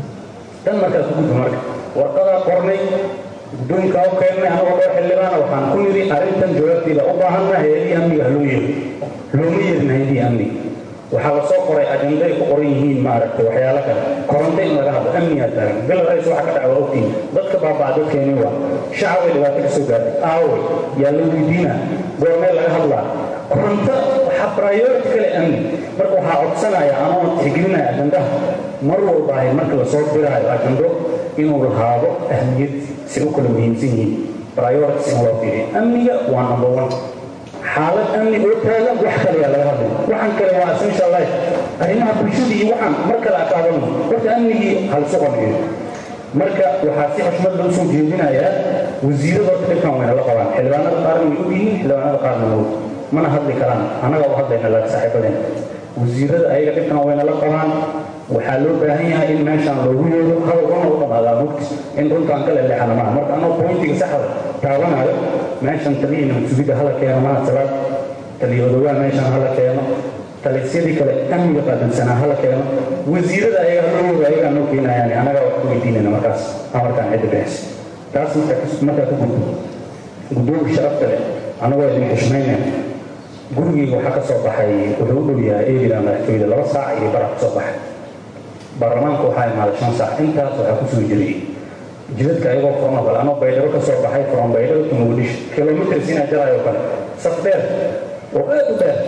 tan markaa ku gudbo marka warqadaa qornay guddoonka u keennay anagoo dhowr xildhibaana waxaan ku nidhi arrintan jawaabteeda u baahanna hay-adihii amniga ha loo yeero looma yeerin hay-adihii amniga waxaa la soo qoray ajanda ay ku qoran yihiin maaragtay waxyaalo kale koronto in laga hadlo amnigaa taagan bil rays waxa ka dhaca waa ogtiin dadka baabaa dadkeeni waa shacabay dhibaato ka soo gaartay aaway yaa la weydiinaa goormee laga hadlaa koronto waxaa priority kale amni marka waxaa codsanaya anoo tixgelinaya ajandaha mar walba ahay marka lasoo diraayo ajando inuu lahaado ahmiyad si u kala muhiimsan yihiin priorities in loo fiiriyo amniga waa number one xaalad amni oo taagan wax kale yaa laga hadlay waxaan kale waa essential life arrimaha bulshada iyo waxaan mar kale akaabano horta amnigii halsu qabiyo marka waxaa si xushmad loo soo jeedinayaa wasiirada horta dhibkan wayna la qabaan xildhibaanada qaarna way ogyihiin xildhibaanada qaarna ma og mana hadli karaan annaga u hadlayna laga saaxiibadeen wasiirada ayaga dhibkan wayna la qabaan waxaa loo baahan yahay in meeshaan loogu yeero hadal runa u dhamaadaa mugti in runtaan kale leexana maaha marka anoo pointiga saxda taabanayo meeshan taliyina sugidda hala keeno maha salaad taliyadowaa meeshaan hala keeno talisyadii kale amniga qaadansanaa hala keeno wasiirada ayaga loo yeero ayagaa noo keenayaan annagaa wax ku weydiinayna markaas amarkaan cidda bixis taas markaa ka gudbo guddoonka sharafta leh annagoo idin xushmaynaya gurigeyga waxaa ka soo baxay wuxuu u dhow yahay eegida madaxtooyada laba saac iyo bara ka soo baxay baarlamaanka waxaa imaaday shan saac intaas waxaa ku soo jiray jidadka ayagoo furan oo kale anoo baydhabo ka soo baxay from baydhabo to muqdisho kilomitrs inaa jaraayo kale saf dheer oo aad u dheer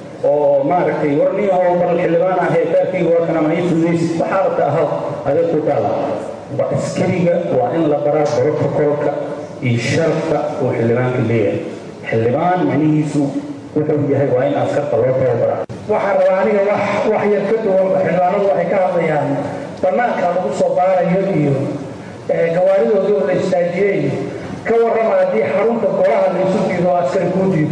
oo maaragtay war nin oo bal xildhibaan ah heerkaarkayga waa kana ma ii fududaysid waxaa rabta ahaw adeeg ku taala askariga waa in la baraa brotocolka iyo sharafka uu xildhibaanka leeyahay xildhibaan macnihiisu wuxuu yahay waa in askarta loo tababaraa
waxaan rabaa aniga wax wax yar ka duwan xildhibaanadu waxay ka hadlayaan bannaanka lagu soo baarayo iyo gawaaridooda oo la istaajiyey ka warrama haddii xarunta golaha la isu diido oo askari kuu diido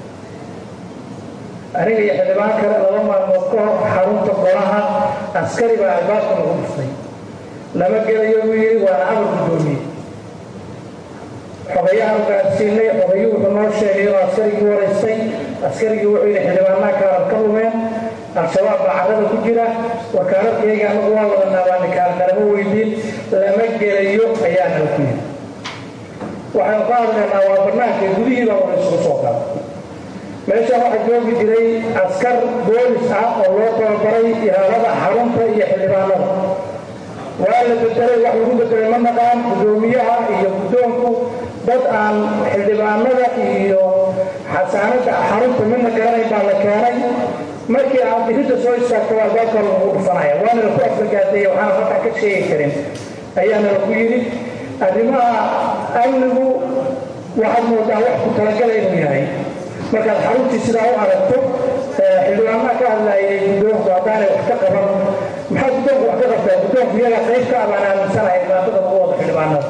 aniga iyo xildhibaan kale laba maalmood ka hor xarunta golaha askari baa albaabka lagu dhuftay lama gelayo buu yidhi waana amar guddoomiye xogayahan gaarsiinay xogayu wuxuu noo sheegay inuu askarigii waraystay askarigii wuxuu yidhi xildhibaanaha kaarar ka lumeen al-shabaab baa carrada ku jira wakaaladkayga anagu waa wadanaa baa nikaalkalama weydiin lama gelayo ayaa nala ku yidhi waxaynu ka hadlaynaa waa bannaanka gudihii baa wada isugu soo gala meeshaan waxaa joogi jiray askar boolis ah oo loo tababaray ilaalada xarunta iyo xildhibaanada waa la bedelay wax lagu bedelay ma naqaan guddoomiyaha iyo guddoonku dad aan xildhibaanada iyo xasaanada xarunta midna garanayn baa la keenay markii aad diridda soo istaagto waa albaabka lagu dhufanaya waana la ku aflagaadeeye waxaana halkaa ka sheegi karin ayaana laku yidhi arrimaha amnigu waxaad moodaa wax ku talagala inuu yahay markaad xaruntii sidaa u aragto xildhibaanaha ka hadlaayay guddoonku haddaanay wax ka qaban maxaa guddoonku wax ka qabtaa guddoonku iyaga qayb ka abaan aaminsanahay dhibaatada lagu wado xildhibaanada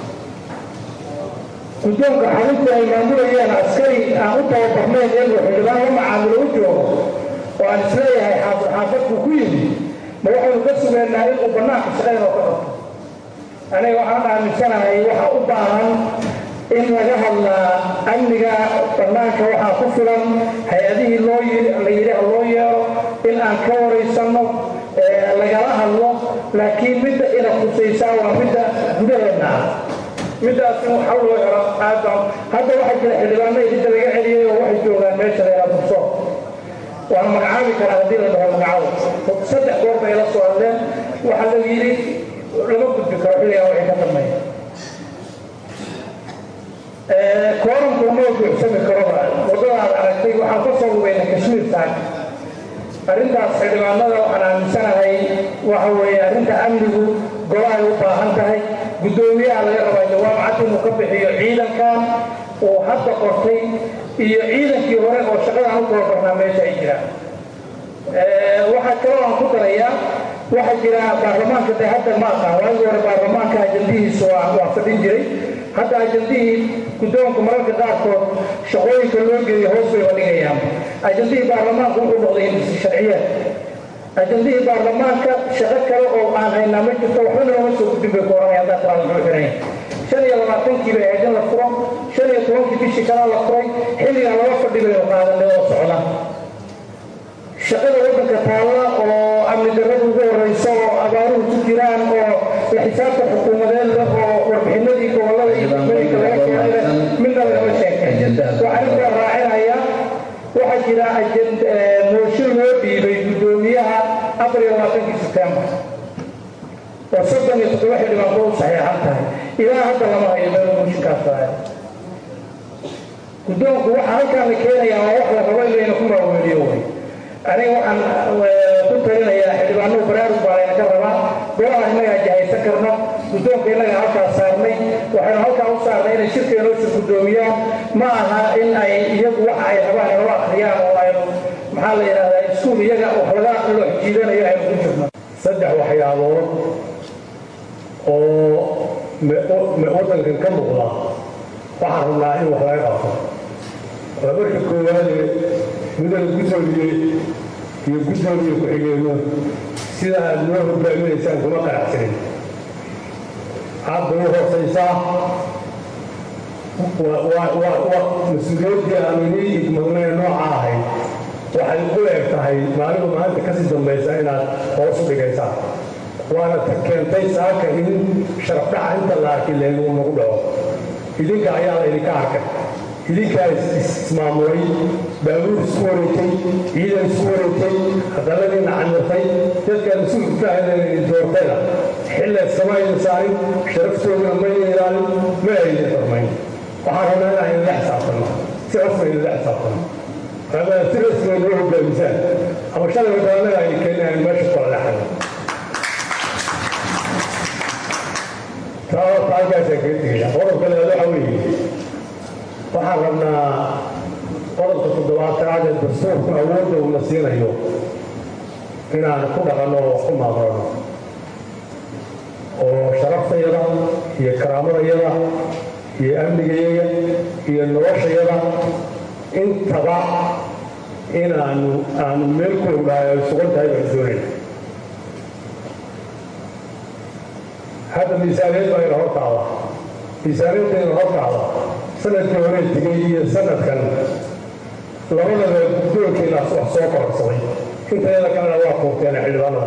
guddoonka xarunta ay maamulayeen askari aan u tababarnayn inuu xildhibaan la macaamilo u joogo oo aan isleeyahay xaafid xaafadku ku yimi ma waxaynu ka sugeynaa inuu bannaanka shaqayn oo ka qabto aniga waxaan aaminsanahay waxaa u baahan in laga hadlaa amniga bannaanka waxaa ku filan hay-adihii loo la yidhi ha loo yeero in aan ka waraysanno lagala hadlo laakiin midda ina khusaysaa waa midda gudaheenna ah middaas in waxa loo helo aadam hadda waxaa jira xildhibaano idinta laga celiyey oo waxay joogaan meesha la yidhaha burso waana magacaabi karaa haddii la dhaho magacaabo saddex goor bay la soo hadleen waxaa la yidhi lama gudbi karo xilligaa waxay ka dambeeya kooranku ma buuxsami karoba waddada aad aragtay waxaan ka soo lugayna kashmiir taag arrintaas xildhibaanada waxaan aaminsanahay waxa weeye arrinta amnigu golahay u baahan tahay guddoomiyaha laga rabaa jawaab cad inuu ka bixiyo ciidankan uu hadda qortay iyo ciidankii hore oo shaqadan u tababarnaa meesha ay jiraan waxaa kaloo aan ku darayaa
waxaa jira baarlamaanka de hadda ma aqaan waagii hore baarlamaanka ajandihiisa waa fadhin jiray hadda ajandihii guddoonka mararka qaarkood shaqooyinka loo geeyo hoos bay fadhigayaan ajandihii baarlamaanka wuxuu noqday hindisi sharciyeed ajandihii baarlamaanka shaqo kale oo aan haynaa ma jirto waxba nooma soo gudbin bay ku oranaya haddaa tiraada muxuu xirayn shan iyo labaatankii bay ahayd in la furo shan iyo tobankii bishii kalaa la furay xilligan laba fadhi bay qaadanay oo socda shaqada waddanka taalla oo amni darrada ugu horreysa oo abaaruhu ku jiraan oo la xisaabta xukuumadeed oo warbixinadii gobollada iyo degmooyinka laga keenayna midna lagama sheekay waxaan intaa raacinayaa waxaa jira mooshin loo dhiibay guddoomiyaha afar iyo labaatankii sebtembar oo soddon iyo toddoba xildhibaan koo saxiixan tahay ilaa hadda lama hayo meel mooshinkaas tahay guddoonku waxaa halkaan la keenayaa waa wax la rabo in layna ku maaweeliyo way aniga waxaan ku talinayaa xildhibaanadu baraarug baa layna ka rabaa golaha innagaa jahaysan karno guddoonka innaga halkaas saarnay waxaynu halkaa u saarnay inay shirka inoo shir guddoomiyaan ma aha in ay iyagu waxa ay rabaan inoo akhriyaan oo aynu maxaa la yidhahdaa iskuul iyaga wax laga loo jiidanayo aynu ku jirno saddex waxyaabood oo waddankan ka muuqda waxaan rabnaa in wax laga qabto waa marka koowaade mudada guddoomiye iyo guddoomiye ku-xigeenno sida aad noo hogaaminaysaan kuma qanacsanin aad bay u hoosaysaa mas-uuliyaddii aanu inii igmadnay nooca ahayd waxay u eg tahay maaligu maanta kasii dambaysa inaad hoos u dhigaysaan waana ta keentay saaka in sharafdhaca inta la arki leen uu nagu dhaco idinka ayaa la idinka arkay idinkaa ismaamulay baabuur isku wareegtay ciidan isku wareegtay hadalladiina camirtay dadkaan mas-uulka ka hadeen doortayna xilla iskama aydan saarin sharaftooduna mayna ilaalin ma aydan farmayn waxaan rabnaa inaan idinla xisaabtanno si rasmi idinla xisaabtanno rabaa si rasmiga noo hogaamisaan ama shalay wadanaga ay keenayaan meesha kolaxano taa halkaasaan kaga tegaya qodobka leed waxa weeye waxaan rabnaa qodobka toddobaatanaad ee dastuurku awoodda uuna siinayo inaan ku dhaqanno oo ku maaqrano oo sharaftayada iyo karaamadayada iyo amnigayaga iyo noloshayada intaba inaanu aanu meel ku ognahay oo sugan tahay baan doonayna hadda miisaaniyad baa ina hortaada miisaaniyadda ina hortaada sanadkii hore tegay iyo sanadkan labadaba guddoonkiinaas wax soo kororsaday intayada kalena waa kuurteena xildhibaanada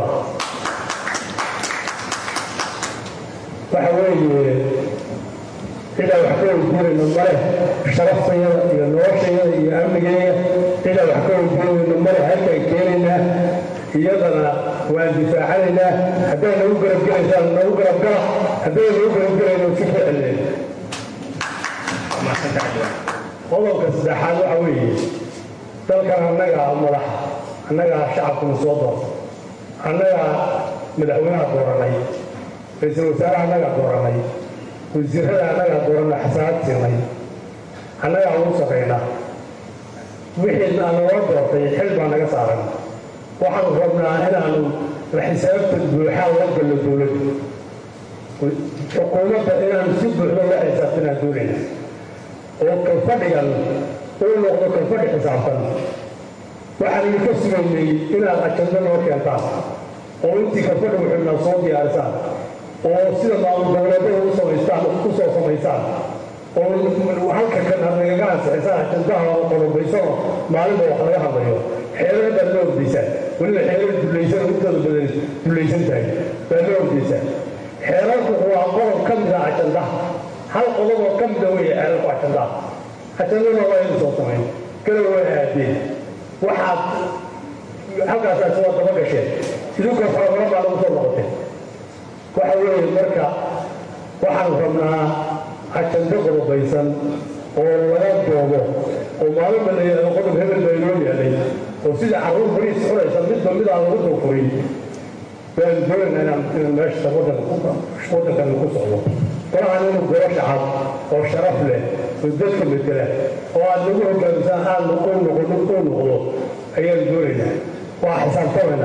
waxa weeye cidaan wax ka weydiinayno male sharaftayada iyo noloshayada iyo amnigeega cidaan wax ka weydiinayno male halkaan keenaynaa iyadana waan difaacanaynaa hadday nagu garabgelaysaan nagu garabgala hadday nagu garabgelayno si ku celleen qodobka saddexaad waxa weeye dalkan annagaa madaxa annagaa shacabkuna soo doorta annagaa madaxweynaha dooranay ra-iisul wasaaraha annagaa dooranay wasiirada annagaa dooranay xasaanad siinay annagaa ugu sarraynaa wixii aan nala doortay xil baa naga saaran waxaanu rabnaa inaanu la xisaabta buuxaa la gallo dowladda xukuumadda inaanu si buuxda la xisaabtanaan doonayna oo kalfadhigan uu noqdo kalfadhi xisaabtan waxaan idinka sugaynay inaad ajando noo keentaan oo intii kalfadhi wuxuunaa soo diyaarisaan oo sida maamul goboleedyada u samaystaan u soo samaysaan oo halka kan aad nagaga ansixisaan ajandaha oo qodobaysano maalinba wax laga hadlayo xeelada baad la ordaysaan weliba xeelada dulaysan intooda badan dulaysan tahay baad la ordaysaan xeelalku waa qodob ka mida ajandaha hal qodob oo ka mida weeye xeelalku ajandaha ajandana waa inu soo samayn kala waa aadeen waxaad halkaasaas waa daba gasheen idinka farabara baa lagu soo noqoteen waxa weeye marka waxaanu rabnaa ajando qodobaysan oo laga doogo oo maalinba la yidhahdo qodob hebel baa inoo yaalay oo sida carruur bariis cunaysa midba midaan lagu doofurin baan doonayna inaan meesha waddankan ku socdo golahan inuu golo shacab oo sharaf leh oo dadka metela oo aad nagu hogaamisaan aad u noqdo ayaan doonaynaa waa xisaabtamaynaa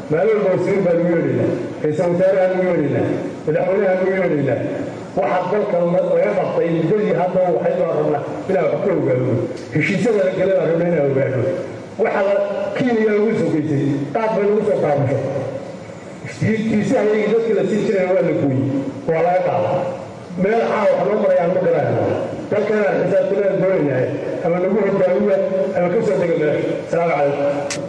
maalin walba wasiir baan ugu yeedhaynaa ra-iisul wasaarahaan ugu yeedhaynaa madaxweynahaan ugu yeedhaynaa waxaa dalkan laga qabtay muddadii hadda waxay baan rabnaa inaan wax ka ogaano heshiisyada la gale baan rabnaa inaan ogaano waxaa kiiniga lagu sogeysay qaad bay lagu soo qaabasho kiisaha iyagii dadkii la sii jiraya waa la gooyey waa laga qaada meel caa wax loo marayaan ma garayno dalkanaan xisaabtanaan doonaynaa ama nagu hogaamiya ama ka soo dega meesha asalaamu calaykum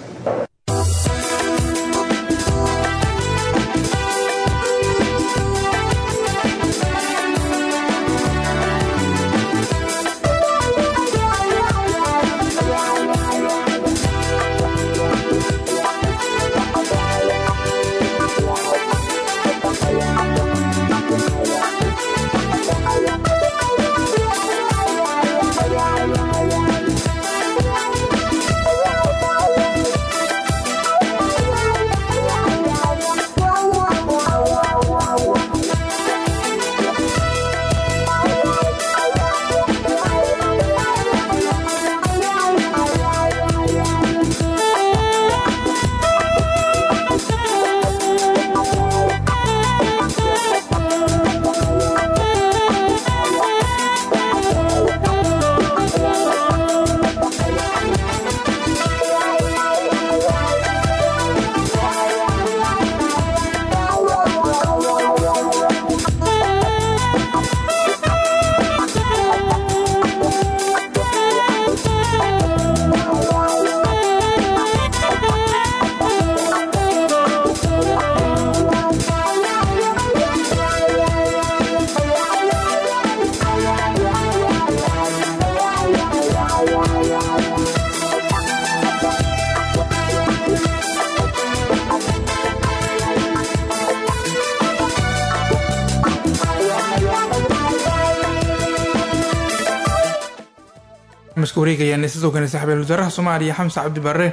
wareegayaan sidoo kale saxaabul wasaaraha Soomaaliya Xamse Cabdi Barre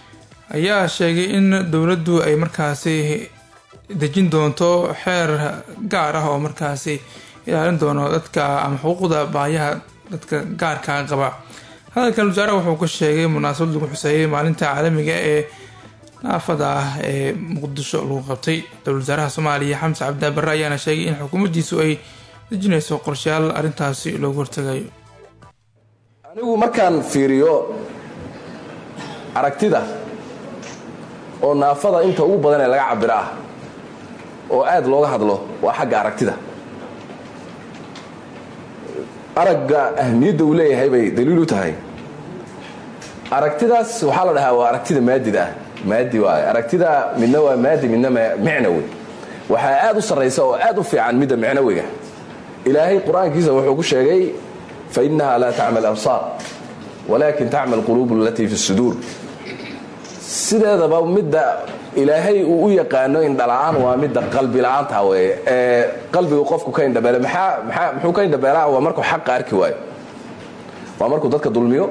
ayaa sheegay in dawladdu ay markaasi dejin doonto xeer gaar ah oo markaasi ilaalin doono dadka ama xuquuqda baayaha dadka gaarka qaba. hadalkan wasaaraha wuxuu ku sheegay munaasabad lagu xuseeyay maalinta caalamiga ee naafada ah ee Muqdisho lagu qabtay. dawladda wasaaraha Soomaaliya Xamse Cabdi Barre ayaana sheegay in xukuumaddiisu ay dejinayso qorshayaal arrintaasi looga hortagayo.
anigu markaan fiiriyo aragtida oo naafada inta ugu badan ee laga cabiro ah oo aad looga hadlo waa xagga aragtida. aragga ahmiyadda uu leeyahay bay daliil u tahay. aragtidaas waxaa la dhahaa waa aragtida maadida ah maadi waaye aragtida midna waa maadi midna micnawi. waxaa aad u sarraysa oo aad u fiican midda micnawiga. ilaahay qur-aankiisa wuxuu ku sheegay فإنها لا تعمل الأبصار ولكن تعمل القلوب التي في الصدور. sideedaba midda ilaahay uu u yaqaano in dhalaan waa midda qalbi la'aanta way ee qalbigu qofku ka indhabeela maxaa maxaa muxuu ka indhabeelaa waa markuu xaq arki waayo waa markuu dadka dulmiyo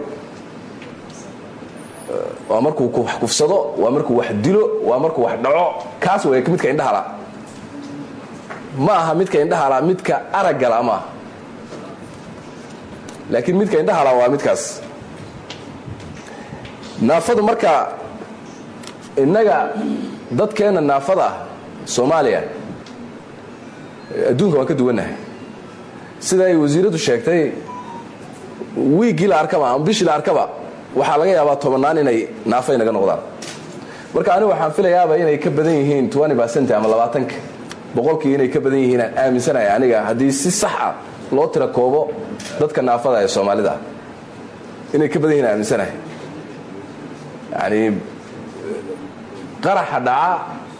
waa markuu ku kufsado waa markuu wax dilo waa markuu wax dhaco kaas way midka indhaha la ma aha midka indhaha la midka aragga la ma laakiin midka indhaha la waa midkaas. naafadu marka innaga dadkeena naafada Soomaaliya adduunka waan ka duwanahay. sida ay wasiiradu sheegtay wiigii la arkaba ama bishii la arkaba waxaa laga yaabaa tobanaan inay naafay naga noqdaan. marka anigu waxaan filayaaba inay ka badan yihiin twenty percent ama labaatan boqolkii inay ka badan yihiin aan aaminsanahay aniga haddii si sax ah loo tira koobo dadka naafada ee Soomaalida inay ka badan yihiin aaminsanahay. yani qaraxa dhaca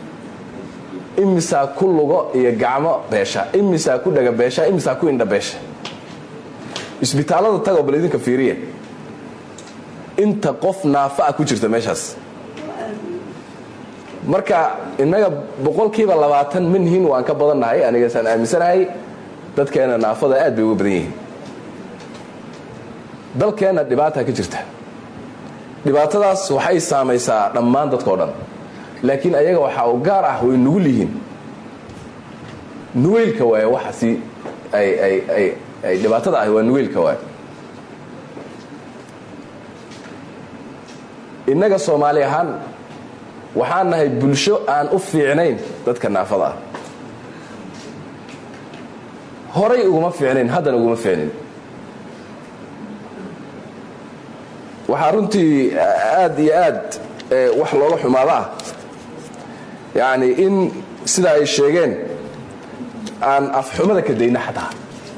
imisa ku lugo iyo gacmo beesha imisa ku dhaga beesha imisa ku indha beesha. isbitaalada tago bal idinka fiiriye inta qof naafa ku jirta meeshaas. marka inaga boqolkiiba labaatan minhin waan ka badannahay aniga san aaminsanahay dadkeena naafada aad bay uga badan yihiin. dalkeena dhibaata ka jirta. dhibaatadaas waxay saamaysaa dhammaan dadka oo dhan laakiin ayaga waxa uu gaar ah way nugul yihiin. nuweylka waay waxa si ay ay ay ay dhibaatada ah waa nuweylka waay. innaga Soomaali ahaan waxaan nahay bulsho aan u fiicnayn dadka naafada ah horay uguma fiicnayn haddana uguma fiicnayn waxaa runtii aad iyo aad wax loola xumaada ah yacni in sida ay sheegeen aan afxumada ka dayno xataa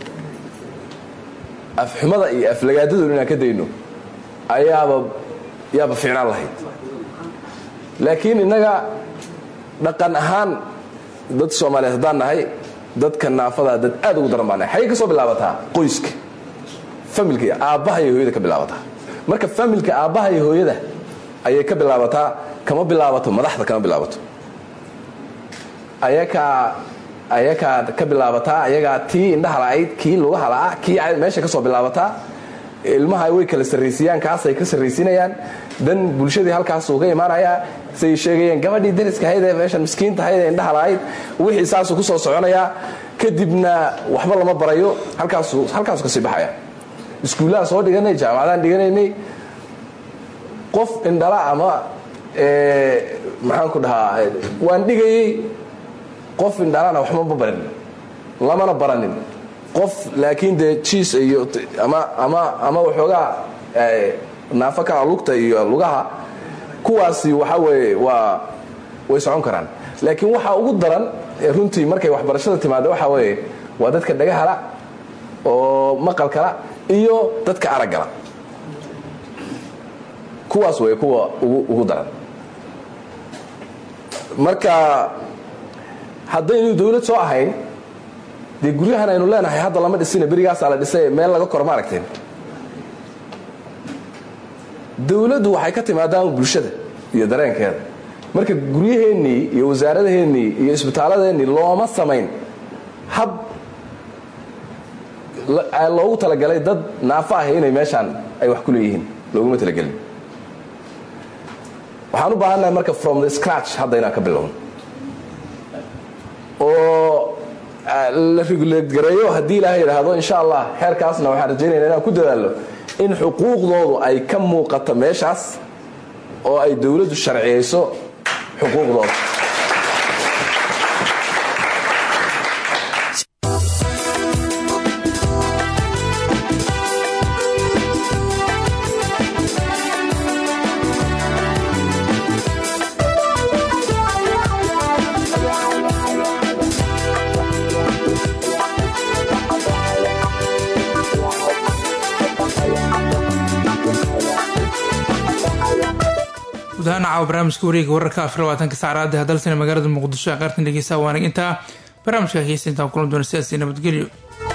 afxumada iyo aflagaadadoon inaan ka dayno ayaaba yaaba fiicnaan lahayd laakiin innaga dhaqan ahaan dad soomaaliyeed haddaan nahay dadka naafada dad aad ugu daran baa nahay xaggay ka soo bilaabataa qoyska familka iyo aabbaha iyo hooyada ka bilaabataa marka familka aabbaha iyo hooyada ayay ka bilaabataa kama bilaabato madaxda kama bilaabato ayakaa ayakaa ka bilaabataa ayagaa tii indhaha la'ayd kii lugaha la'a kii meesha ka soo bilaabataa ilmaha way kala sarraysiiyaan kaasay ka sarraysiinayaan dan bulshadii halkaasuu ka imaanayaa say sheegayeen gabadhii dariska ahayd ee meeshan miskiinta ahayd ee indhaha la'ayd wixii saasuu ku soo soconayaa kadibna waxba lama barayo halkaasuu halkaasuu ka sii baxaya iskuullaha soo dhiganay jaamacadaan dhiganaynay qof indhala ama maxaan ku dhahaa waan dhigayey qof indhalana waxba ma barin lamana baranin qof laakiin dee jiis iyo ama ama ama waxoogaa naafo ka lugta iyo lugaha kuwaasi waxa weeye waa way socon karaan laakiin waxa ugu daran runtii markay waxbarashada timaado waxa weeye waa dadka dhagahala oo maqalkala iyo dadka araggala kuwaas way kuwa ugu daran marka haddaynu dawlad soo ahayn dee guryahan aynu leenahay hadda lama dhisina berigaasaa la dhisay meel laga koro ma aragteen dawladdu waxay ka timaadaan bulshada iyo dareenkeeda marka guryaheennii iyo wasaaradaheennii iyo isbitaalladeennii looma samayn hab loogu talagalay dad naafo ah inay meeshaan ay wax ku leeyihiin looguma talagelin waxaan u baahannahay marka from the scratch hadda inaan ka bilowno oo la regulate gareeyo haddii ilaahay yidhaahdo insha allah xeerkaasna waxaan rajaynayna inaan ku dadaalno in xuquuqdoodu ay ka muuqato meeshaas oo ay dawladdu sharciyeyso xuquuqdooda
caawa barnaamijka wareega wararka afar labaatanka saacadaha dalsana magaalada muqdisho ee qaartan dhegeysa waanag intaa barnaamijka heesa intaan kulan doona sidaasi nabadgelyo.